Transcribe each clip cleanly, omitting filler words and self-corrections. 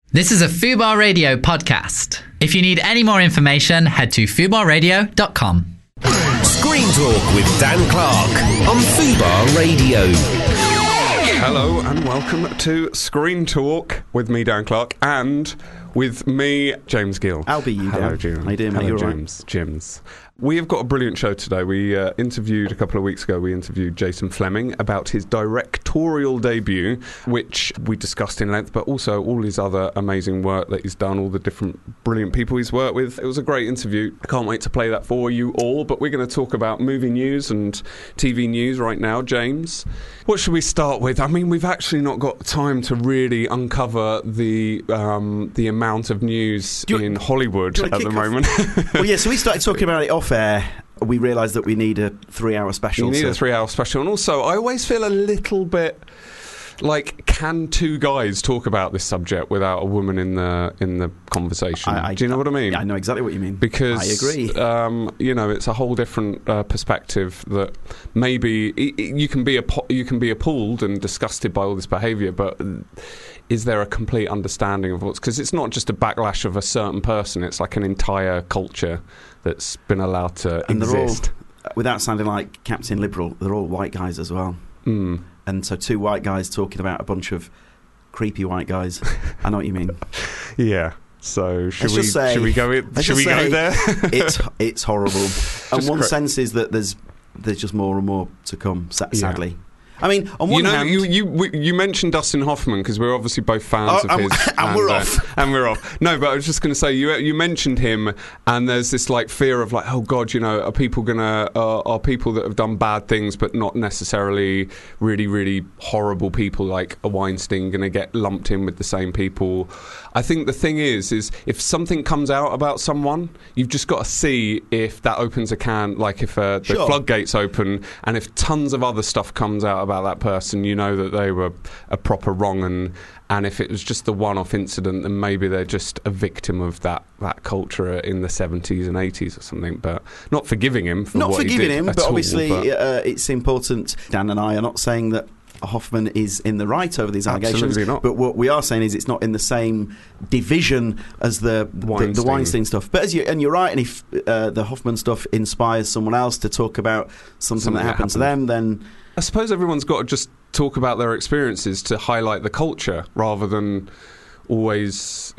This is a Fubar Radio podcast. If you need any more information, head to fubarradio.com. Screen Talk with Dan Clark on Fubar Radio. Hello and welcome to Screen Talk with me, Dan Clark, and with me, James Gill. I'll be you, Dan. Hello, Jim. How you doing, mate? Hello, You all James. Jims. We have got a brilliant show today. We interviewed a couple of weeks ago, we interviewed Jason Fleming about his directorial debut, which we discussed in length, but also all his other amazing work that he's done, all the different brilliant people he's worked with. It was a great interview. I can't wait to play that for you all, but we're going to talk about movie news and TV news right now. James, what should we start with? I mean, we've actually not got time to really uncover the amount of news in Hollywood at the moment. Well, yeah, so we started talking about it off air. We realised that we need a 3-hour special. You need a 3-hour special. And also, I always feel a little bit like, can two guys talk about this subject without a woman in the conversation? Do you know what I mean? Yeah, I know exactly what you mean. Because I agree. It's a whole different perspective that maybe you can be appalled and disgusted by all this behaviour, but is there a complete understanding of what's... Because it's not just a backlash of a certain person, it's like an entire culture that's been allowed to exist. They're all, without sounding like Captain Liberal, they're all white guys as well. Mm. And so two white guys talking about a bunch of creepy white guys. I know what you mean. Yeah. So should we go there? It's horrible. And one sense is that there's just more and more to come, sadly. Yeah. I mean, on one hand... You mentioned Dustin Hoffman because we're obviously both fans of his. And we're off. And we're off. No, but I was just going to say, you mentioned him, and there's this like fear of like, oh God, are people that have done bad things but not necessarily really, really horrible people like a Weinstein going to get lumped in with the same people? I think the thing is if something comes out about someone, you've just got to see if that opens a can, like if the floodgates open, and if tons of other stuff comes out about that person, you know that they were a proper wrong, and if it was just the one-off incident, then maybe they're just a victim of that culture in the 70s and 80s or something, but not forgiving him for what he did but obviously it's important. Dan and I are not saying that Hoffman is in the right over these allegations. Absolutely not. But what we are saying is it's not in the same division as the Weinstein stuff. But you're right, and if the Hoffman stuff inspires someone else to talk about something that happened to them, then... I suppose everyone's got to just talk about their experiences to highlight the culture rather than always,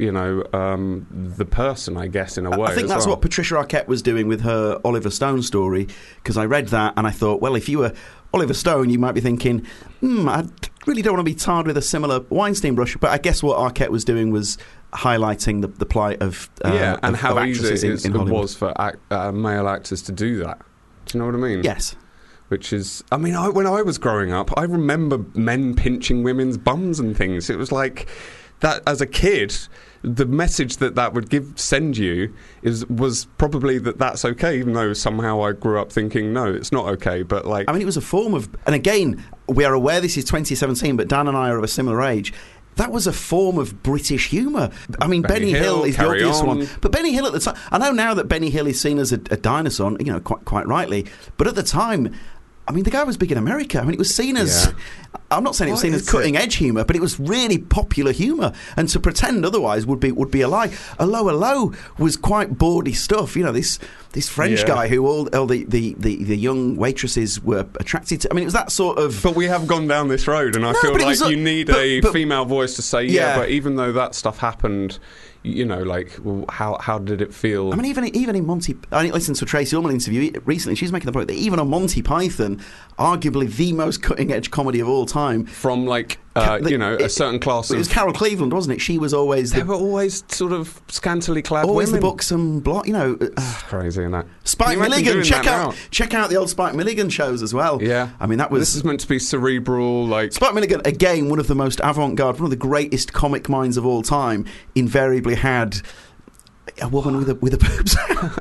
the person, I guess, in a way. I think that's what Patricia Arquette was doing with her Oliver Stone story, because I read that and I thought, well, if you were Oliver Stone, you might be thinking, I really don't want to be tarred with a similar Weinstein brush. But I guess what Arquette was doing was highlighting the plight of and how of easy in Hollywood. It was for male actors to do that. Do you know what I mean? Yes. Which is, I mean, when I was growing up, I remember men pinching women's bums and things. It was like that as a kid. The message that would send you was probably that's okay, even though somehow I grew up thinking no, it's not okay. But like, I mean, it was a form of, and again, we are aware this is 2017, but Dan and I are of a similar age. That was a form of British humour. I mean, Benny Hill is the obvious one, but Benny Hill at the time. I know now that Benny Hill is seen as a dinosaur, quite rightly, but at the time, I mean, the guy was big in America. I mean, it was seen as... Yeah. I'm not saying it was seen as cutting-edge humour, but it was really popular humour. And to pretend otherwise would be a lie. A Low was quite bawdy stuff. This French guy who all the young waitresses were attracted to. I mean, it was that sort of... But we have gone down this road, and I feel like you need a female voice to say, but even though that stuff happened... well, how did it feel? I mean, even in Monty... I listened to a Tracy Ullman interview recently. She's making the point that even on Monty Python, arguably the most cutting-edge comedy of all time... From, a certain class of... It was Carol Cleveland, wasn't it? She was always... They were always sort of scantily clad always women. The buxom blonde, It's crazy, isn't it? Spike Milligan, check out the old Spike Milligan shows as well. Yeah. I mean, that was... This is meant to be cerebral, like... Spike Milligan, again, one of the most avant-garde, one of the greatest comic minds of all time, invariably had a woman with a boobs.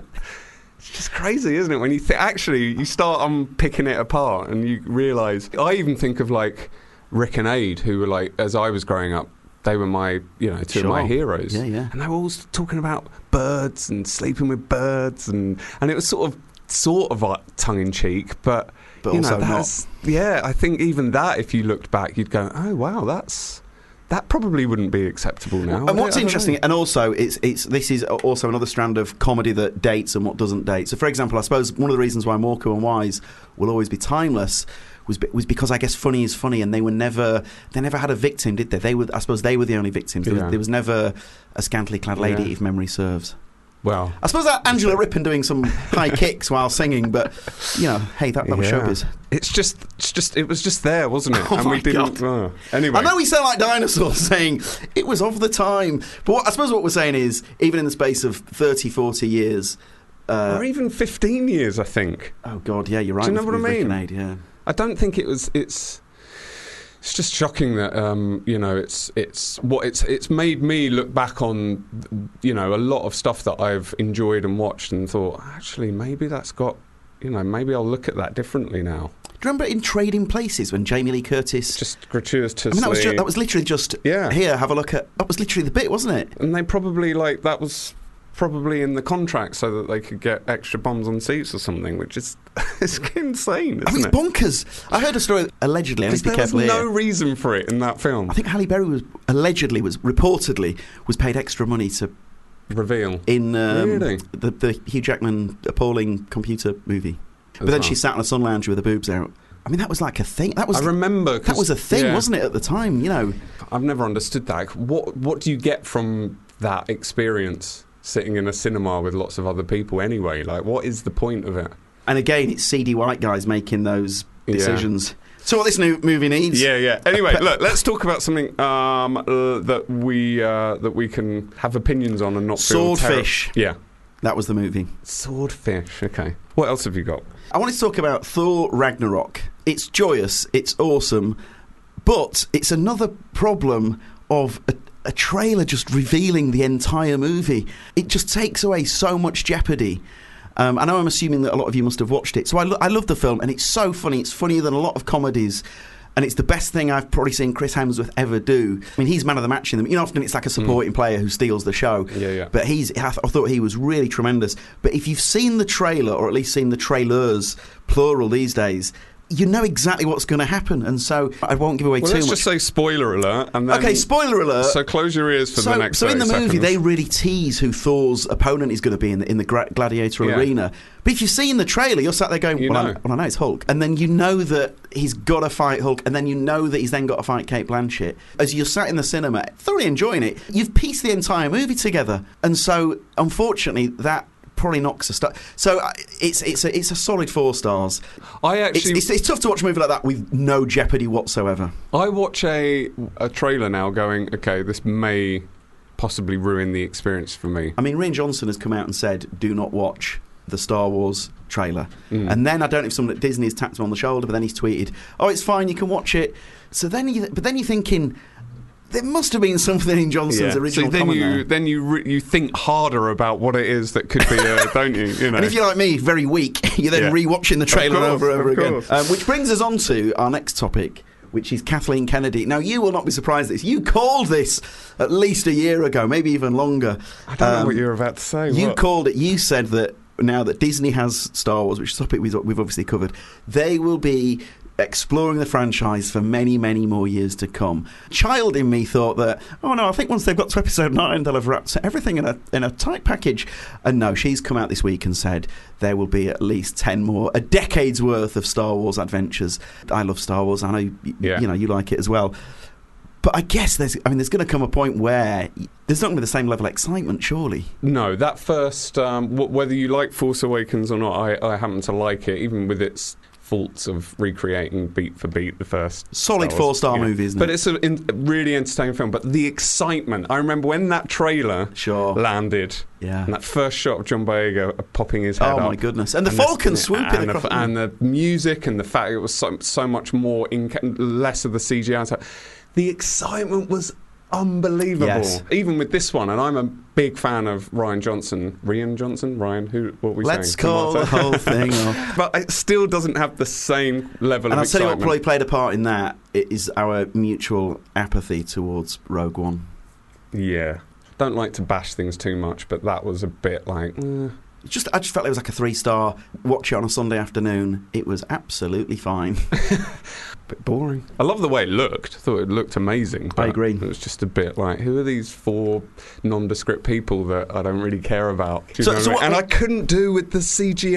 It's just crazy, isn't it? When you you start picking it apart and you realise... I even think of, like, Rick and Aid, who were, like, as I was growing up, they were my, two of my heroes. Yeah, yeah. And they were always talking about birds and sleeping with birds, and it was sort of like tongue-in-cheek, but also not. Yeah, I think even that, if you looked back, you'd go, oh, wow, that's that probably wouldn't be acceptable now. And what's interesting, and also this is also another strand of comedy that dates and what doesn't date. So, for example, I suppose one of the reasons why Morecambe and Wise will always be timeless was because I guess funny is funny, and they never had a victim, did they? I suppose they were the only victims. There was never a scantily clad lady, if memory serves. Well, I suppose that Angela Rippon doing some high kicks while singing, but hey, that was showbiz. It was just there, wasn't it? Oh, and we didn't. Anyway, I know we sound like dinosaurs saying it was of the time, but I suppose what we're saying is, even in the space of 30, 40 years, or even 15 years, I think. Oh God, yeah, you're right. Do you know what I mean? Rick and Aid, yeah. I don't think it was. It's just shocking that it's made me look back on a lot of stuff that I've enjoyed and watched and thought, actually maybe that's got, maybe I'll look at that differently now. Do you remember in Trading Places when Jamie Lee Curtis just gratuitously? I mean, that was literally just here. Have a look at that. Was literally the bit, wasn't it? And they probably that was probably in the contract so that they could get extra bums on seats or something, which is it's insane, isn't it's bonkers. I heard a story, allegedly, I need to be careful here. There was no reason for it in that film. I think Halle Berry reportedly was paid extra money to reveal in really? the Hugh Jackman appalling computer movie. But then she sat on a sun lounger with her boobs out. I mean, that was like a thing. I remember that was a thing, wasn't it, at the time? I've never understood that. What do you get from that experience? Sitting in a cinema with lots of other people anyway, what is the point of it? And again, it's seedy white guys making those decisions. So what this new movie needs? Yeah. Anyway, look, let's talk about something that we can have opinions on and not feel Swordfish. Yeah. That was the movie. Swordfish, okay. What else have you got? I wanted to talk about Thor Ragnarok. It's joyous, it's awesome, but it's another problem of a trailer just revealing the entire movie. It just takes away so much jeopardy. I know I'm assuming that a lot of you must have watched it. So I love the film, and it's so funny. It's funnier than a lot of comedies, and it's the best thing I've probably seen Chris Hemsworth ever do. I mean, he's man of the match in them. Often it's like a supporting player who steals the show. Yeah. But I thought he was really tremendous. But if you've seen the trailer, or at least seen the trailers, plural these days, you know exactly what's going to happen, and so I won't give away too much. Let's just say spoiler alert. And then, okay, spoiler alert. So close your ears for the next 30 seconds. So in the movie, they really tease who Thor's opponent is going to be in the gladiator arena. But if you've seen the trailer, you're sat there going, I know it's Hulk. And then you know that he's got to fight Hulk, and then you know that he's then got to fight Cate Blanchett. As you're sat in the cinema, thoroughly enjoying it, you've pieced the entire movie together. And so, unfortunately, that probably knocks a star. So it's a solid 4 stars. It's tough to watch a movie like that with no jeopardy whatsoever. I watch a trailer now going, okay, this may possibly ruin the experience for me. I mean, Rian Johnson has come out and said, do not watch the Star Wars trailer. And then I don't know if someone at Disney has tapped him on the shoulder, but then he's tweeted, oh, it's fine, you can watch it. So then you're thinking, there must have been something in Johnson's original comment then you think harder about what it is that could be, don't you? And if you're like me, very weak, you're then re-watching the trailer over and over again. Which brings us on to our next topic, which is Kathleen Kennedy. Now, you will not be surprised at this. You called this at least a year ago, maybe even longer. I don't know what you're about to say. You called it, you said that now that Disney has Star Wars, which is a topic we've obviously covered, they will be exploring the franchise for many, many more years to come. Child in me thought that, oh no, I think once they've got to episode 9, they'll have wrapped everything in a tight package. And no, she's come out this week and said there will be at least 10 more, a decade's worth of Star Wars adventures. I love Star Wars. I know you like it as well. But I guess there's going to come a point where there's not going to be the same level of excitement, surely. No, that first, whether you like Force Awakens or not, I happen to like it, even with its faults of recreating beat for beat the first solid 4-star movie, isn't it? But it's a really entertaining film. But the excitement, I remember when that trailer landed, and that first shot of John Boyega popping his head up. Oh my goodness! And the Falcon swooping across, and the music and the fact it was so much more less of the CGI. The excitement was unbelievable. Yes. Even with this one, and I'm a big fan of Rian Johnson. What we Let's call the whole thing off. But it still doesn't have the same level of excitement. And I'll tell you what probably played a part in that. It is our mutual apathy towards Rogue One. Yeah. Don't like to bash things too much, but that was a bit like... I just felt it was like a 3-star. Watch it on a Sunday afternoon. It was absolutely fine. Bit boring. I love the way it looked. I thought it looked amazing. I agree. It was just a bit like, who are these 4 nondescript people that I don't really care about? And I couldn't do with the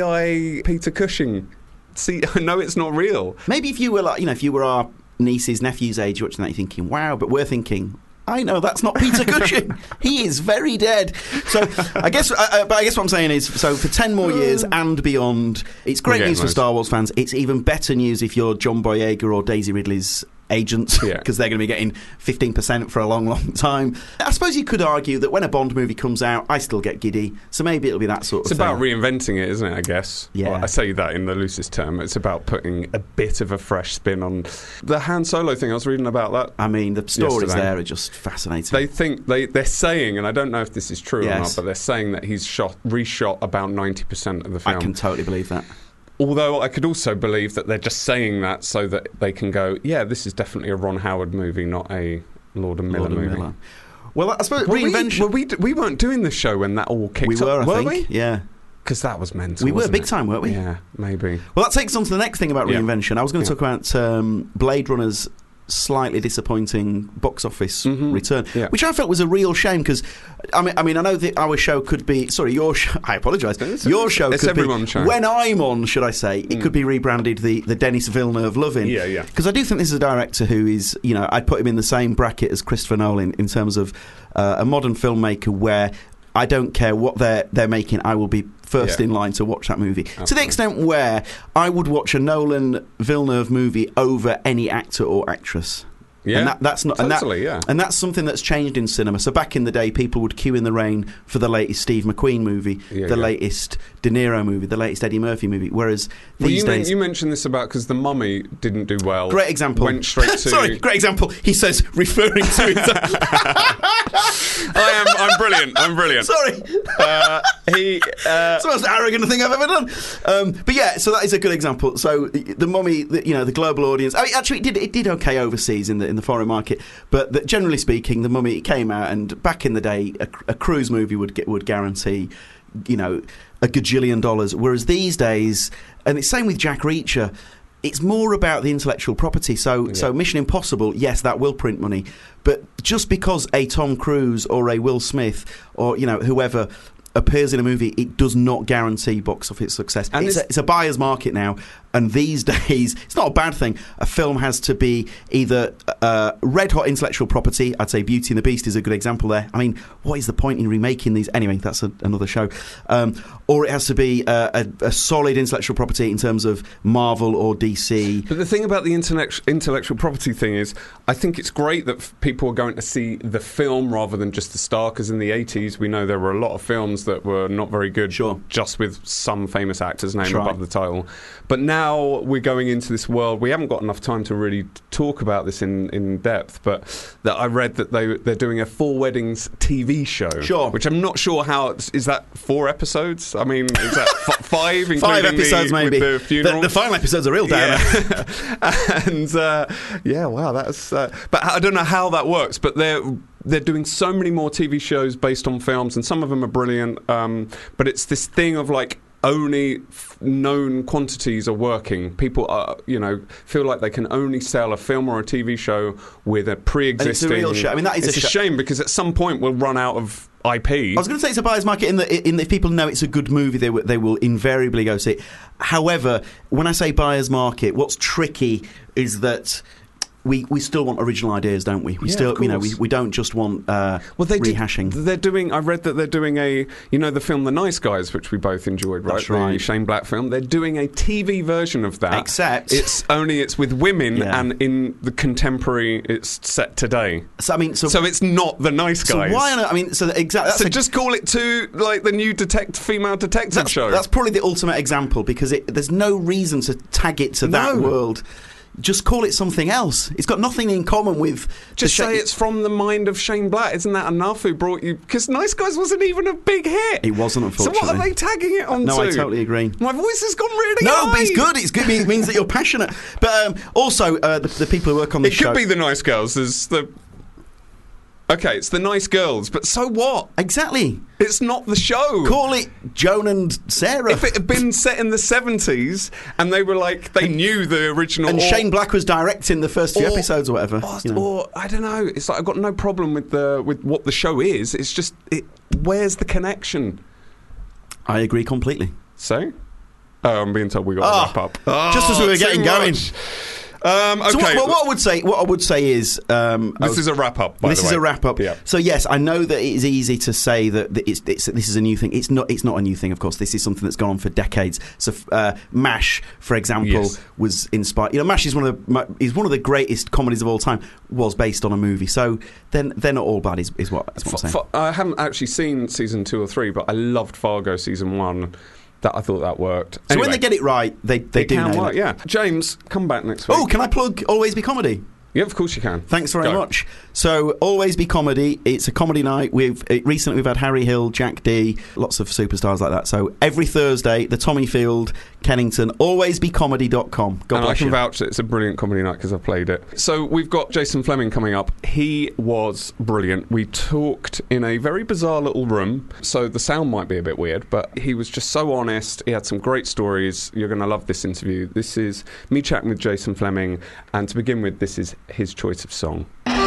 CGI Peter Cushing. See, I know it's not real. Maybe if you were like, if you were our niece's nephew's age watching that, you're thinking, wow, but we're thinking, I know that's not Peter Cushing. He is very dead. So I guess what I'm saying is, so for 10 more years and beyond, it's great news for Star Wars fans. It's even better news if you're John Boyega or Daisy Ridley's agents, because they're going to be getting 15% for a long, long time. I suppose you could argue that when a Bond movie comes out, I still get giddy. So maybe it'll be that sort of thing. It's about reinventing it, isn't it, I guess? Yeah. Well, I say that in the loosest term. It's about putting a bit of a fresh spin on the Han Solo thing. I was reading about that. I mean, the stories there are just fascinating. They think, they're saying, and I don't know if this is true or not, but they're saying that he's reshot about 90% of the film. I can totally believe that. Although I could also believe that they're just saying that so that they can go, yeah, this is definitely a Ron Howard movie, not a Lord and Miller movie. Well, I suppose reinvention... We weren't doing this show when that all kicked off. Were we? Yeah. Because that was mental. We were big it? time, weren't we? Yeah, maybe. Well, that takes us on to the next thing about reinvention. I was going to talk about Blade Runner's slightly disappointing box office return, which I felt was a real shame, because I mean I know that our show could be your show, I apologise, your show it's could everyone's be show. When I'm on, should I say, it could be rebranded the Denis Villeneuve loving, because I do think this is a director who is, I'd put him in the same bracket as Christopher Nolan in terms of a modern filmmaker where I don't care what they're making, I will be first in line to watch that movie. Absolutely. To the extent where I would watch a Nolan Villeneuve movie over any actor or actress. Yeah, and that's not totally, and that's something that's changed in cinema. So back in the day, people would queue in the rain for the latest Steve McQueen movie, latest De Niro movie, the latest Eddie Murphy movie. Whereas these days, you mentioned this about because The Mummy didn't do well. Great example. Went straight to great example. He says, referring to it. I'm brilliant. I'm brilliant. Sorry. It's the most arrogant thing I've ever done. But yeah, so that is a good example. So The Mummy, the global audience. I mean, actually, it did okay overseas in the foreign market, but generally speaking, The Mummy came out, and back in the day, a cruise movie would guarantee, a gajillion dollars. Whereas these days, and it's same with Jack Reacher, it's more about the intellectual property. So Mission Impossible, yes, that will print money, but just because a Tom Cruise or a Will Smith or whoever appears in a movie, it does not guarantee box office success. And it's a buyer's market now, and these days, it's not a bad thing. A film has to be either red-hot intellectual property. I'd say Beauty and the Beast is a good example there. I mean, what is the point in remaking these? Anyway, that's another show. Or it has to be a solid intellectual property in terms of Marvel or DC. But the thing about the intellectual property thing is, I think it's great that people are going to see the film rather than just the star, because in the 80s, we know there were a lot of films that were not very good, just with some famous actor's name above the title. But now we're going into this world. We haven't got enough time to really talk about this in depth, but that I read that they're doing a Four Weddings TV show, which I'm not sure how is that 4 episodes? I mean, is that 5? Including 5 episodes, maybe. With the funeral. The final episode's a real downer. And wow, that's. But I don't know how that works. But they're doing so many more TV shows based on films, and some of them are brilliant. But it's this thing of like, only known quantities are working. People are, feel like they can only sell a film or a TV show with a pre-existing. And it's a real show. I mean, that is a shame, because at some point we'll run out of IP. I was going to say it's a buyer's market in that if people know it's a good movie, they will invariably go see it. However, when I say buyer's market, what's tricky is that we still want original ideas, don't we? We still, we don't just want rehashing. I read that they're doing the film The Nice Guys, which we both enjoyed, right? That's right. The Shane Black film. They're doing a TV version of that. Except it's with women, and in the contemporary, it's set today. So it's not The Nice Guys. So why? Exactly. Just call it the new female detective show. That's probably the ultimate example, because there's no reason to tag it to that world. Just call it something else. It's got nothing in common with... Just say it's from the mind of Shane Black. Isn't that enough? Who brought you... Because Nice Guys wasn't even a big hit. It wasn't, unfortunately. So what are they tagging it onto? No, I totally agree. My voice has gone really high. No, but it's good. It's good. It means that you're passionate. But also, the people who work on this show... It could be The Nice Girls. There's the... Okay, it's the nice girls, but so what? Exactly. It's not the show. Call it Joan and Sarah. If it had been set in the 70s and they were like, they knew the original... And Shane Black was directing the first few episodes or whatever. Or, I don't know, it's like I've got no problem with what the show is. It's just, where's the connection? I agree completely. So? Oh, I'm being told we got to wrap up. Just as we were getting going. Okay. So what I would say is this is a wrap up. This is a wrap up. Yeah. So yes, I know that it is easy to say that this is a new thing. It's not a new thing. Of course, this is something that's gone on for decades. So MASH, for example, was inspired. MASH is one of the greatest comedies of all time. Was based on a movie. So they're not all bad. Is what I'm saying. I haven't actually seen season 2 or 3, but I loved Fargo season 1. I thought that worked. So anyway, when they get it right, they do can know work. that. Yeah, James, come back next week. Oh, can I plug Always Be Comedy? Yeah, of course you can. Thanks very much. So, Always Be Comedy. It's a comedy night. Recently we've had Harry Hill, Jack D, lots of superstars like that. So, every Thursday, the Tommy Field, Kennington, alwaysbecomedy.com. God and bless I can you. vouch that it's a brilliant comedy night because I've played it. So, we've got Jason Fleming coming up. He was brilliant. We talked in a very bizarre little room, so the sound might be a bit weird, but he was just so honest. He had some great stories. You're going to love this interview. This is me chatting with Jason Fleming, and to begin with, this is his choice of song.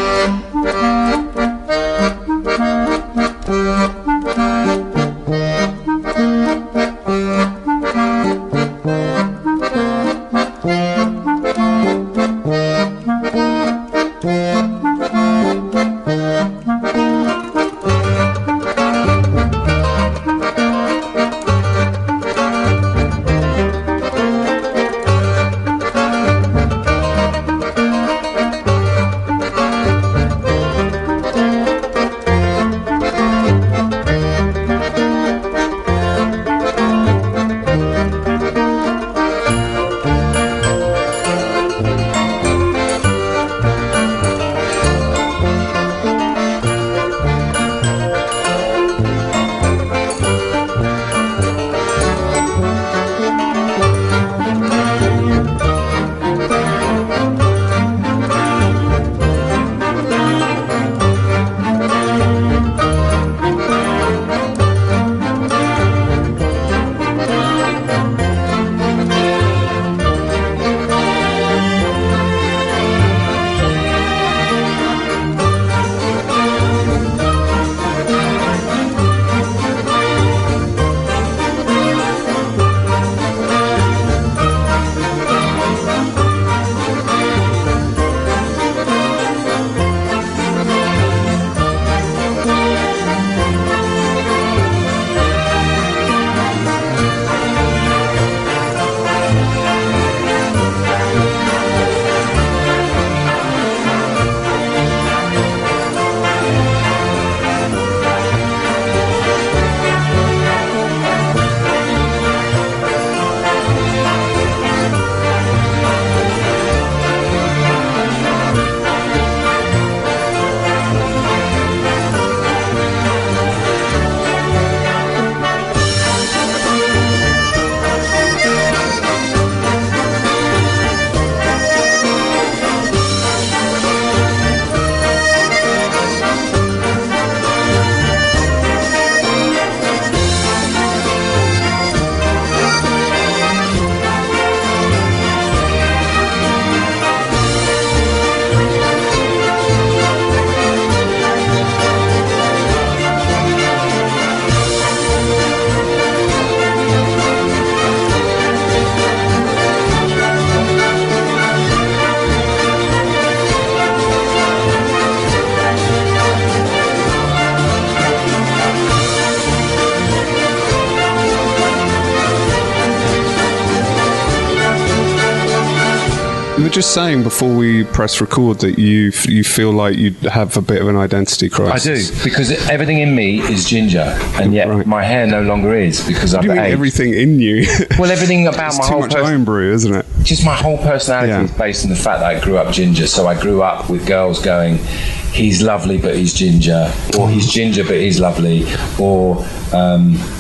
You were just saying before we press record that you feel like you have a bit of an identity crisis. I do, because everything in me is ginger, and yet my hair no longer is because I've aged. Everything in you? Well, everything about it's my too whole much homebrew, isn't it? Just my whole personality is based on the fact that I grew up ginger. So I grew up with girls going, he's lovely but he's ginger, or he's ginger but he's lovely, or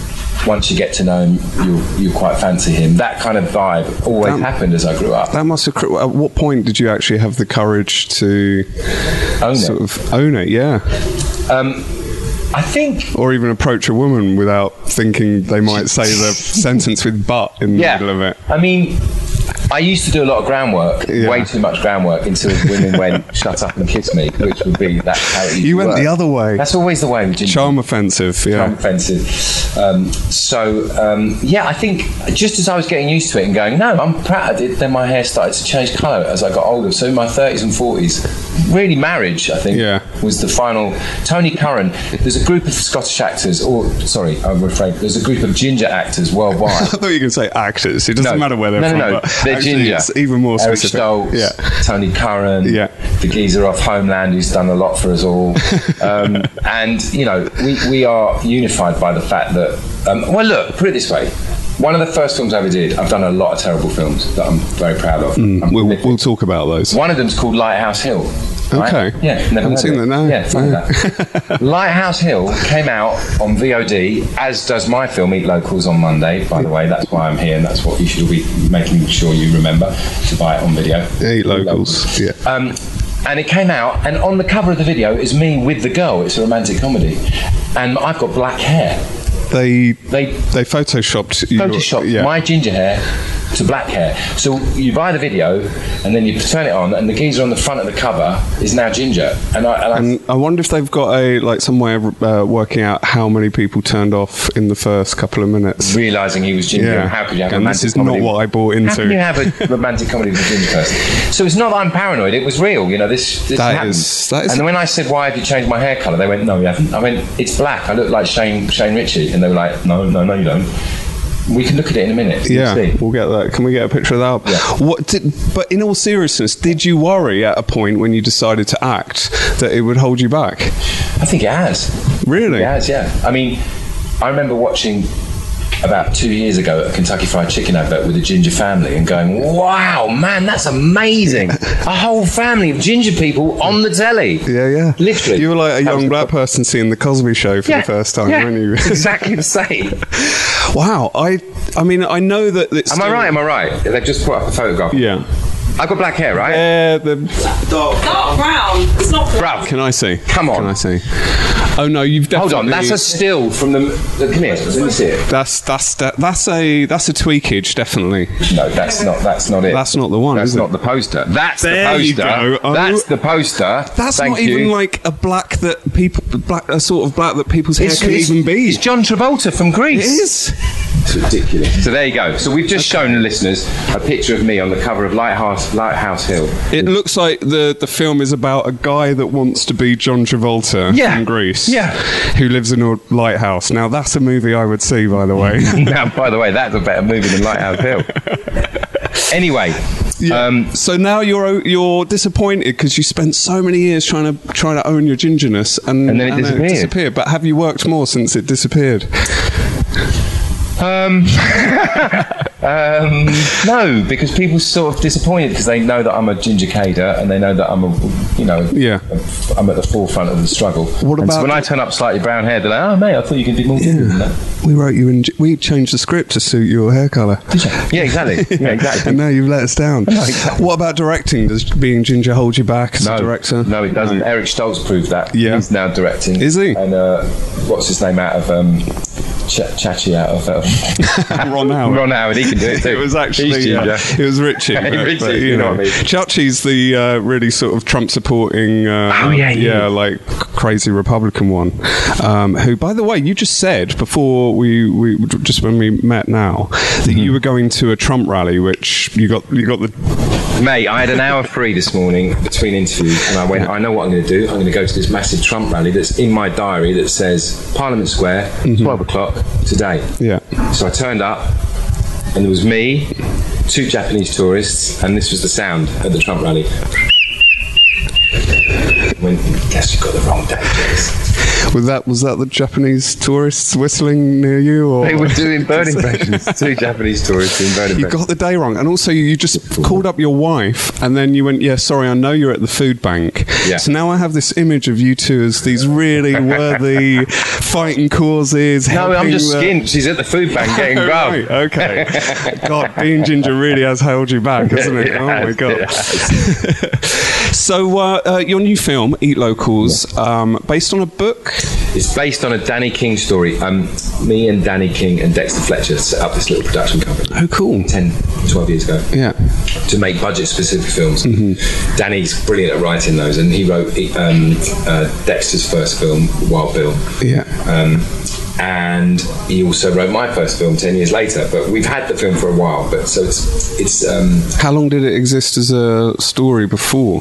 once you get to know him, you quite fancy him. That kind of vibe always happened as I grew up. That must have. At what point did you actually have the courage to own it? Yeah. I think, or even approach a woman without thinking they might say the sentence with "but" in the middle of it. I mean, I used to do a lot of groundwork, way too much groundwork, until women went, "Shut up and kiss me," which would be that's how it You went work. The other way. That's always the way with ginger. Charm offensive, Charm offensive. I think just as I was getting used to it and going, no, I'm proud of it, then my hair started to change colour as I got older. So in my 30s and 40s, really marriage, I think, was the final. Tony Curran, there's a group of Scottish actors, there's a group of ginger actors worldwide. I thought you were going to say actors. It doesn't matter where they're from. No, they're ginger. It's even more specific. Eric Stoltz, Tony Curran, the geezer off Homeland who's done a lot for us all. And, you know, we are unified by the fact that, look, put it this way. One of the first films I ever did, I've done a lot of terrible films that I'm very proud of. We'll talk about those. One of them's called Lighthouse Hill. Right? Okay. Yeah, never haven't seen that now. Yeah, that. Lighthouse Hill came out on VOD, as does my film Eat Locals on Monday, by the way. That's why I'm here, and that's what you should be making sure you remember to buy it on video. Eat Locals. Yeah. And it came out, and on the cover of the video is me with the girl. It's a romantic comedy, and I've got black hair. They photoshopped my ginger hair to black hair. So you buy the video and then you turn it on, and the geezer on the front of the cover is now ginger. And I wonder if they've got some way of working out how many people turned off in the first couple of minutes, realising he was ginger. Yeah. How could you have a and romantic this is comedy? not what I bought into. How can you have a romantic comedy with a ginger person? So it's not that I'm paranoid. It was real. You know, this happened. And then when I said, "Why have you changed my hair colour?" They went, "No, you haven't." I went, "It's black. I look like Shane Ritchie," and they were like, "No, you don't." We can look at it in a minute. Yeah, we'll get that. Can we get a picture of that up? Yeah. But in all seriousness, did you worry at a point when you decided to act that it would hold you back? I think it has. Really? It has, yeah. I mean, I remember watching about 2 years ago a Kentucky Fried Chicken advert with a ginger family and going, wow, man, that's amazing. A whole family of ginger people on the telly. Yeah. Literally. You were like a young black person seeing The Cosby Show for the first time, weren't you? Exactly the same. Wow. I mean, I know that it's... Am I right? They've just put up a photograph. Yeah. I've got black hair, right? Yeah, dark brown. It's not brown. Can I see? Come on. Can I see? Oh no, you've definitely... Hold on, that's a still from the... Come here, let me see it. That's a tweakage, definitely. No, that's not it. That's not the one, That's is it? not the poster. That's there the poster. You go. Oh, that's the poster. That's not even like a sort of black that people's hair could even be. It's John Travolta from Grease. It is. It's ridiculous. So there you go. So we've just shown the listeners a picture of me on the cover of Lighthouse Hill. It looks like the film is about a guy that wants to be John Travolta from Grease. Yeah. Who lives in a lighthouse. Now that's a movie I would see, by the way. Now, by the way, that's a better movie than Lighthouse Hill. Anyway. Yeah. So now you're disappointed because you spent so many years trying to own your gingerness and then it disappeared. But have you worked more since it disappeared? No, because people sort of disappointed because they know that I'm a ginger cader and they know that I'm I'm at the forefront of the struggle. What about so when I turn up slightly brown haired, they're like, "Oh mate, I thought you could do more than that." We wrote you in. We changed the script to suit your hair colour. Did you? Yeah, exactly. And now you've let us down. No, exactly. What about directing? Does being ginger hold you back as a director? No, it doesn't. Eric Stoltz proved that. Yeah. He's now directing. Is he? And what's his name out of Chachi out of Ron Howard. Ron Howard, he can do it too. It was actually it was Richie. Richie, you know what I mean. Chachi's the really sort of Trump supporting like crazy Republican one, who, by the way, you just said before we just when we met now that you were going to a Trump rally, which you got the... Mate, I had an hour free this morning between interviews, and I went, I know what I'm going to do. I'm going to go to this massive Trump rally that's in my diary that says Parliament Square, 12 o'clock today. Yeah. So I turned up, and there was me, 2 Japanese tourists, and this was the sound at the Trump rally. Guess you got the wrong day, Jason. Was that the Japanese tourists whistling near you? Or? They were doing bird impressions. 2 Japanese tourists doing bird impressions. You got the day wrong. And also, you just called up your wife, and then you went, yeah, sorry, I know you're at the food bank. Yeah. So now I have this image of you two as these really worthy fighting causes. No, I'm just skint. She's at the food bank getting grub. Right, okay. God, being ginger really has held you back, hasn't it? Oh, my God. So, your new film, Eat Locals, based on a book? It's based on a Danny King story. Me and Danny King and Dexter Fletcher set up this little production company. Oh, cool. 10, 12 years ago. Yeah. To make budget-specific films. Mm-hmm. Danny's brilliant at writing those, and he wrote Dexter's first film, Wild Bill. Yeah. And he also wrote my first film 10 years later. But we've had the film for a while. But so it's. How long did it exist as a story before?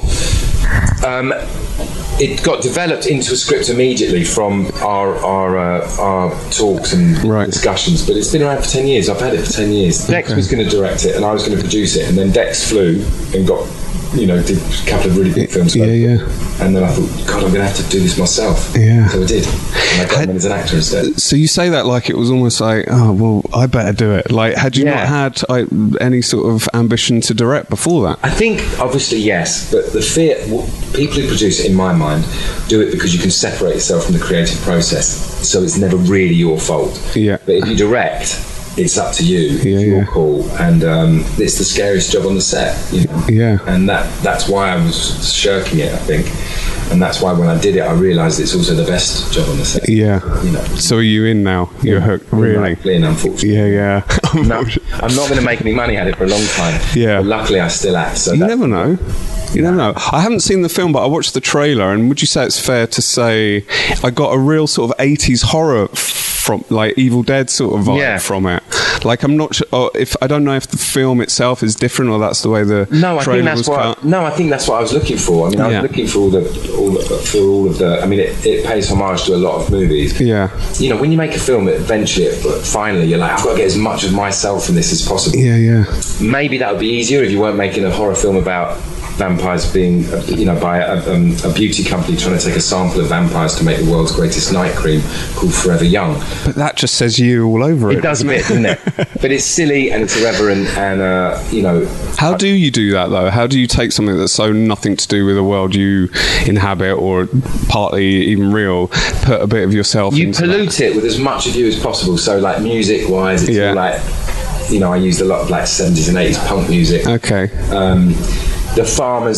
It got developed into a script immediately from our talks and discussions, but it's been around for 10 years. I've had it for 10 years. Dex was going to direct it, and I was going to produce it, and then Dex flew and got, did a couple of really big films. Yeah. And then I thought, God, I'm going to have to do this myself. Yeah. So I did. And I got him in as an actor instead. So you say that like it was almost like, oh, well, I better do it. Like, had you not had any sort of ambition to direct before that? I think, obviously, yes. But the fear, people who produce it, in my mind, do it because you can separate yourself from the creative process. So it's never really your fault. Yeah. But if you direct, it's up to you. Yeah, it's your call, and it's the scariest job on the set. Yeah. And that's why I was shirking it, I think, and that's why when I did it, I realised it's also the best job on the set. Yeah. So are you in now? You're hooked, really? In, unfortunately. Yeah. No, I'm not going to make any money at it for a long time. Yeah. But luckily, I still act. So you never know. You don't know. I haven't seen the film, but I watched the trailer, and would you say it's fair to say I got a real sort of 80s horror from, like, Evil Dead sort of vibe from it? Like, I'm not sure I don't know if the film itself is different, or that's the way the trailer was cut. I think that's what I was looking for. I mean, I was looking for all of the. I mean, it pays homage to a lot of movies. Yeah. When you make a film, finally, you're like, I've got to get as much of myself in this as possible. Yeah. Maybe that would be easier if you weren't making a horror film about vampires being, by a beauty company trying to take a sample of vampires to make the world's greatest night cream called Forever Young. But that just says you all over it. It does a bit, doesn't it? But it's silly and it's irreverent and, How do you do that, though? How do you take something that's so nothing to do with the world you inhabit or partly even real, put a bit of yourself into You pollute it with as much of you as possible. So, like, music-wise, it's all like, I used a lot of, like, 70s and 80s punk music. Okay. The farmers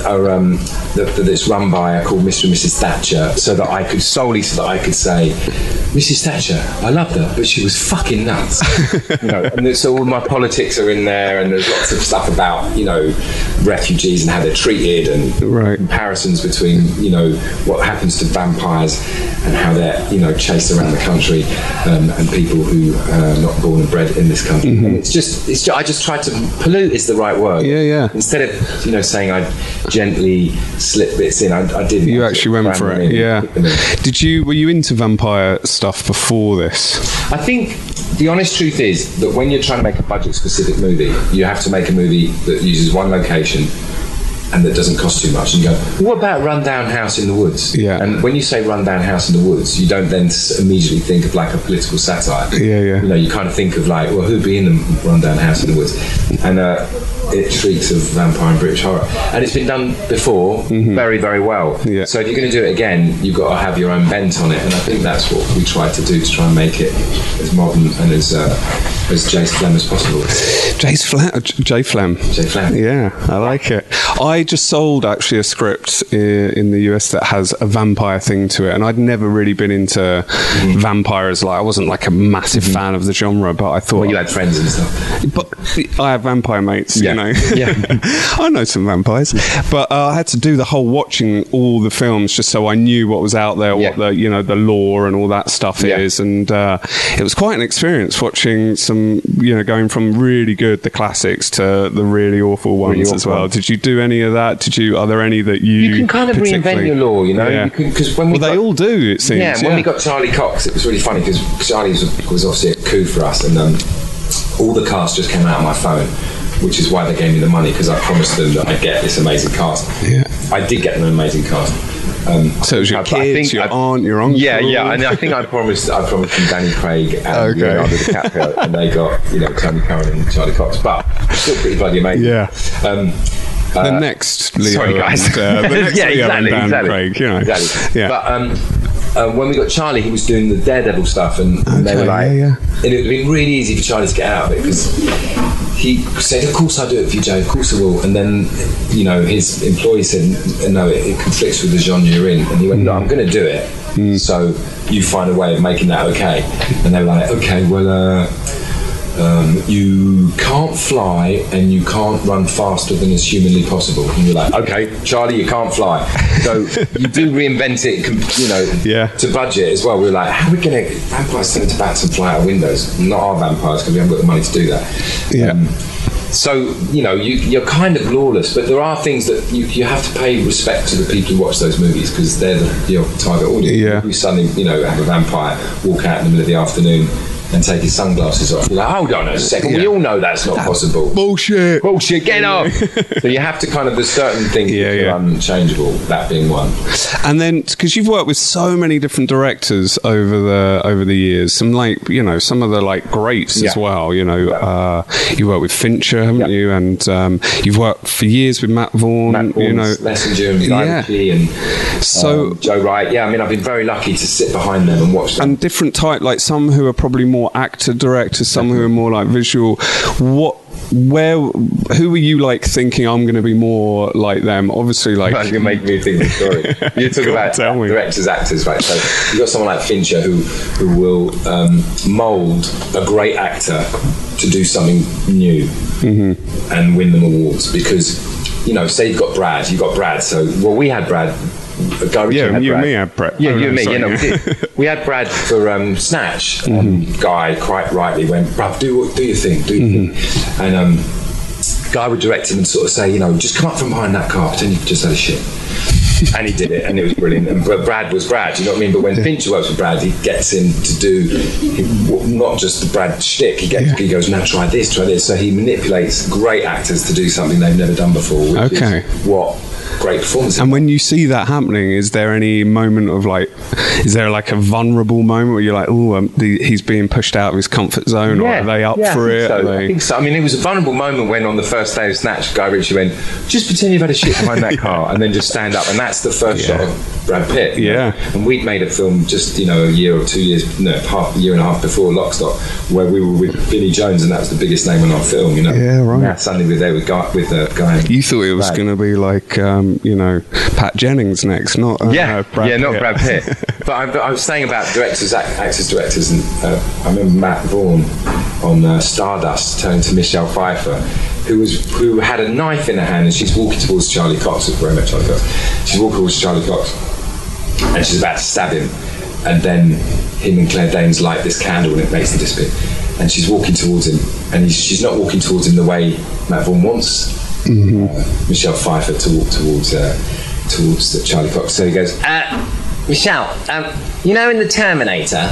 that's run by are called Mr. and Mrs. Thatcher, so that I could say, Mrs. Thatcher, I loved her, but she was fucking nuts. And so all my politics are in there, and there's lots of stuff about, refugees and how they're treated, and comparisons between, what happens to vampires and how they're, chased around the country, and people who are not born and bred in this country. Mm-hmm. And it's just, I just tried to pollute is the right word. Yeah. Instead of, saying I gently slip bits in, I didn't. You actually went for it, yeah. Were you into vampire stuff before this? I think the honest truth is that when you're trying to make a budget-specific movie, you have to make a movie that uses one location and that doesn't cost too much. And you go, what about Rundown House in the Woods? Yeah. And when you say Rundown House in the Woods, you don't then immediately think of like a political satire. Yeah. You kind of think of like, well, who'd be in the Rundown House in the Woods? And it shrieks of vampire and British horror. And it's been done before very, very well. Yeah. So if you're going to do it again, you've got to have your own bent on it. And I think that's what we tried to do, to try and make it as modern and as Jace Flem as possible. J Flem. Yeah, I like it. I just sold actually a script in the US that has a vampire thing to it, and I'd never really been into vampires. Like, I wasn't like a massive fan of the genre, but I thought... Well, you had friends and stuff. But I have vampire mates, you know. Yeah. I know some vampires. But I had to do the whole watching all the films just so I knew what was out there, what the the lore and all that stuff is, and it was quite an experience watching some, going from really good, the classics, to the really awful ones as well. Did you do any of that? Are there any that you can kind of reinvent your lore, Yeah. Because when they all do, it seems. Yeah, when we got Charlie Cox, it was really funny because Charlie was obviously a coup for us, and all the cast just came out on my phone, which is why they gave me the money, because I promised them that I'd get this amazing cast. Yeah. I did get an amazing cast. So it was your kids, your aunt, your uncle. Yeah. And I think I promised them Danny Craig and Leonardo DiCaprio, and they got Tony Curran and Charlie Cox, but still pretty bloody amazing. Yeah. The next Leo. Sorry, guys. The next Leo and Dan Craig. Exactly. Yeah. But when we got Charlie, he was doing the Daredevil stuff, and they were like, and it would have been really easy for Charlie to get out of it because he said, "Of course I'll do it for you, Joe. Of course I will." And then, his employee said, "No, it conflicts with the genre you're in." And he went, "No, I'm going to do it. So you find a way of making that okay." And they were like, "Okay, well." You can't fly and you can't run faster than is humanly possible. And you're like, okay, Charlie, you can't fly. So you do reinvent it, to budget as well. We were like, how are we going to vampires turn into bats and fly out of windows? Not our vampires, because we haven't got the money to do that. Yeah. So, you're kind of lawless, but there are things that you have to pay respect to the people who watch those movies because they're your target audience. Yeah. You suddenly, have a vampire walk out in the middle of the afternoon and take his sunglasses off. You're like, hold on a second, we all know that's not possible. Bullshit, get off. So you have to there's certain things that are unchangeable, that being one. And then, because you've worked with so many different directors over the years, some some of the greats as well. You worked with Fincher, haven't you? And you've worked for years with Matt Vaughn. Messenger and Guy Ritchie and Joe Wright. Yeah, I mean, I've been very lucky to sit behind them and watch them. And different type, some who are probably more actor directors, some who are more visual. Who were you thinking I'm going to be more like them? Obviously, you make me think the story. You talk about directors, actors, right? So you got someone like Fincher who will mould a great actor to do something new and win them awards because say you've got Brad. So we had Brad. Guy Ritchie had you Brad. and me had Brad. Yeah, you and me. We did. We had Brad for Snatch. Guy quite rightly went, "Bruv, do your thing, do your thing." And Guy would direct him and sort of say, just come up from behind that car, pretend you just had a shit. And he did it, and it was brilliant. And Brad was Brad, you know what I mean? But when Fincher works with Brad, he gets him to do not just the Brad shtick. He goes, "Now try this." So he manipulates great actors to do something they've never done before. Which is what great performance. And when you see that happening, is there any moment of is there a vulnerable moment where you're like, he's being pushed out of his comfort zone, or are they up for it? I think so. I mean, it was a vulnerable moment when on the first day of Snatch, Guy Ritchie went, "Just pretend you've had a shit behind that car," and then just stand up, and that's the first shot of Brad Pitt. Yeah. And we'd made a film just a year or 2 years, half a year and a half before Lock, Stock, where we were with Vinnie Jones, and that was the biggest name on our film. Yeah, right. Now suddenly we're there with the guy. You thought it was going to be Pat Jennings next, not Brad Pitt. Not Brad Pitt. But I was saying about actors, directors, and I remember Matt Vaughn on Stardust turning to Michelle Pfeiffer, who had a knife in her hand, and she's walking towards Charlie Cox. Very much Charlie Cox. She's walking towards Charlie Cox, and she's about to stab him, and then him and Claire Danes light this candle, and it makes them disappear. And she's walking towards him, and she's not walking towards him the way Matt Vaughn wants Michelle Pfeiffer to walk towards Charlie Cox. So he goes, Michelle, in the Terminator,